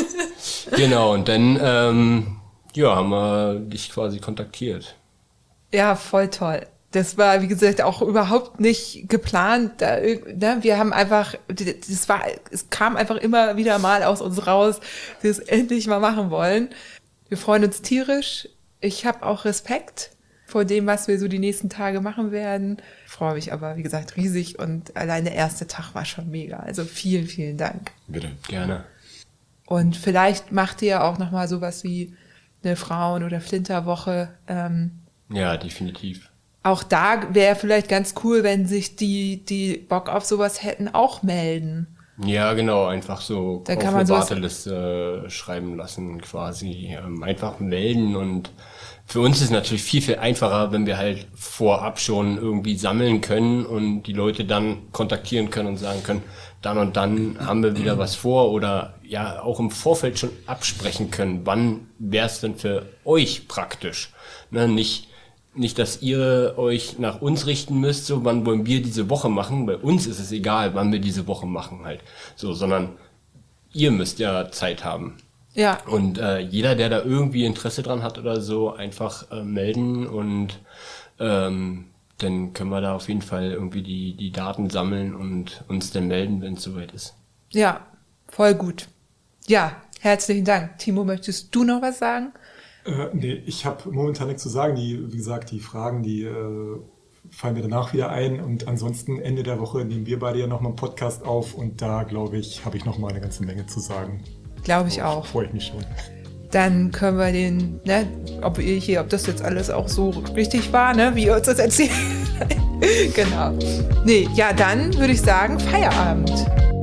genau, und dann ähm, ja, haben wir dich quasi kontaktiert. Ja, voll toll. Das war, wie gesagt, auch überhaupt nicht geplant. Da, ne? Wir haben einfach, das war, es kam einfach immer wieder mal aus uns raus, dass wir es endlich mal machen wollen. Wir freuen uns tierisch. Ich habe auch Respekt vor dem, was wir so die nächsten Tage machen werden. Ich freue mich aber, wie gesagt, riesig und allein der erste Tag war schon mega. Also vielen, vielen Dank. Bitte. Gerne. Und vielleicht macht ihr auch nochmal sowas wie eine Frauen- oder Flinterwoche. Ähm, Ja, definitiv. auch da wäre vielleicht ganz cool, wenn sich die, die Bock auf sowas hätten, auch melden. Ja, genau, einfach so Da auf kann man eine sowas- Warteliste äh, schreiben lassen quasi. Ähm, einfach melden und für uns ist es natürlich viel, viel einfacher, wenn wir halt vorab schon irgendwie sammeln können und die Leute dann kontaktieren können und sagen können, dann und dann haben wir wieder was vor oder ja auch im Vorfeld schon absprechen können, wann wäre es denn für euch praktisch. Ne, nicht, nicht, dass ihr euch nach uns richten müsst, so wann wollen wir diese Woche machen. Bei uns ist es egal, wann wir diese Woche machen halt. So, sondern ihr müsst ja Zeit haben. Ja, Und äh, jeder, der da irgendwie Interesse dran hat oder so, einfach äh, melden und ähm, dann können wir da auf jeden Fall irgendwie die, die Daten sammeln und uns dann melden, wenn es soweit ist. ja, voll gut. Ja, herzlichen Dank. Timo, möchtest du noch was sagen? Äh, nee, ich habe momentan nichts zu sagen. Die, wie gesagt, die Fragen, die äh, fallen mir danach wieder ein. Und ansonsten Ende der Woche nehmen wir beide ja nochmal einen Podcast auf. Und da, glaube ich, habe ich nochmal eine ganze Menge zu sagen. Glaube ich auch. Freue ich mich schon. Dann können wir den, ne, ob ihr hier, ob das jetzt alles auch so richtig war, ne, wie ihr uns das erzählt. Genau. Nee, ja, dann würde ich sagen, Feierabend.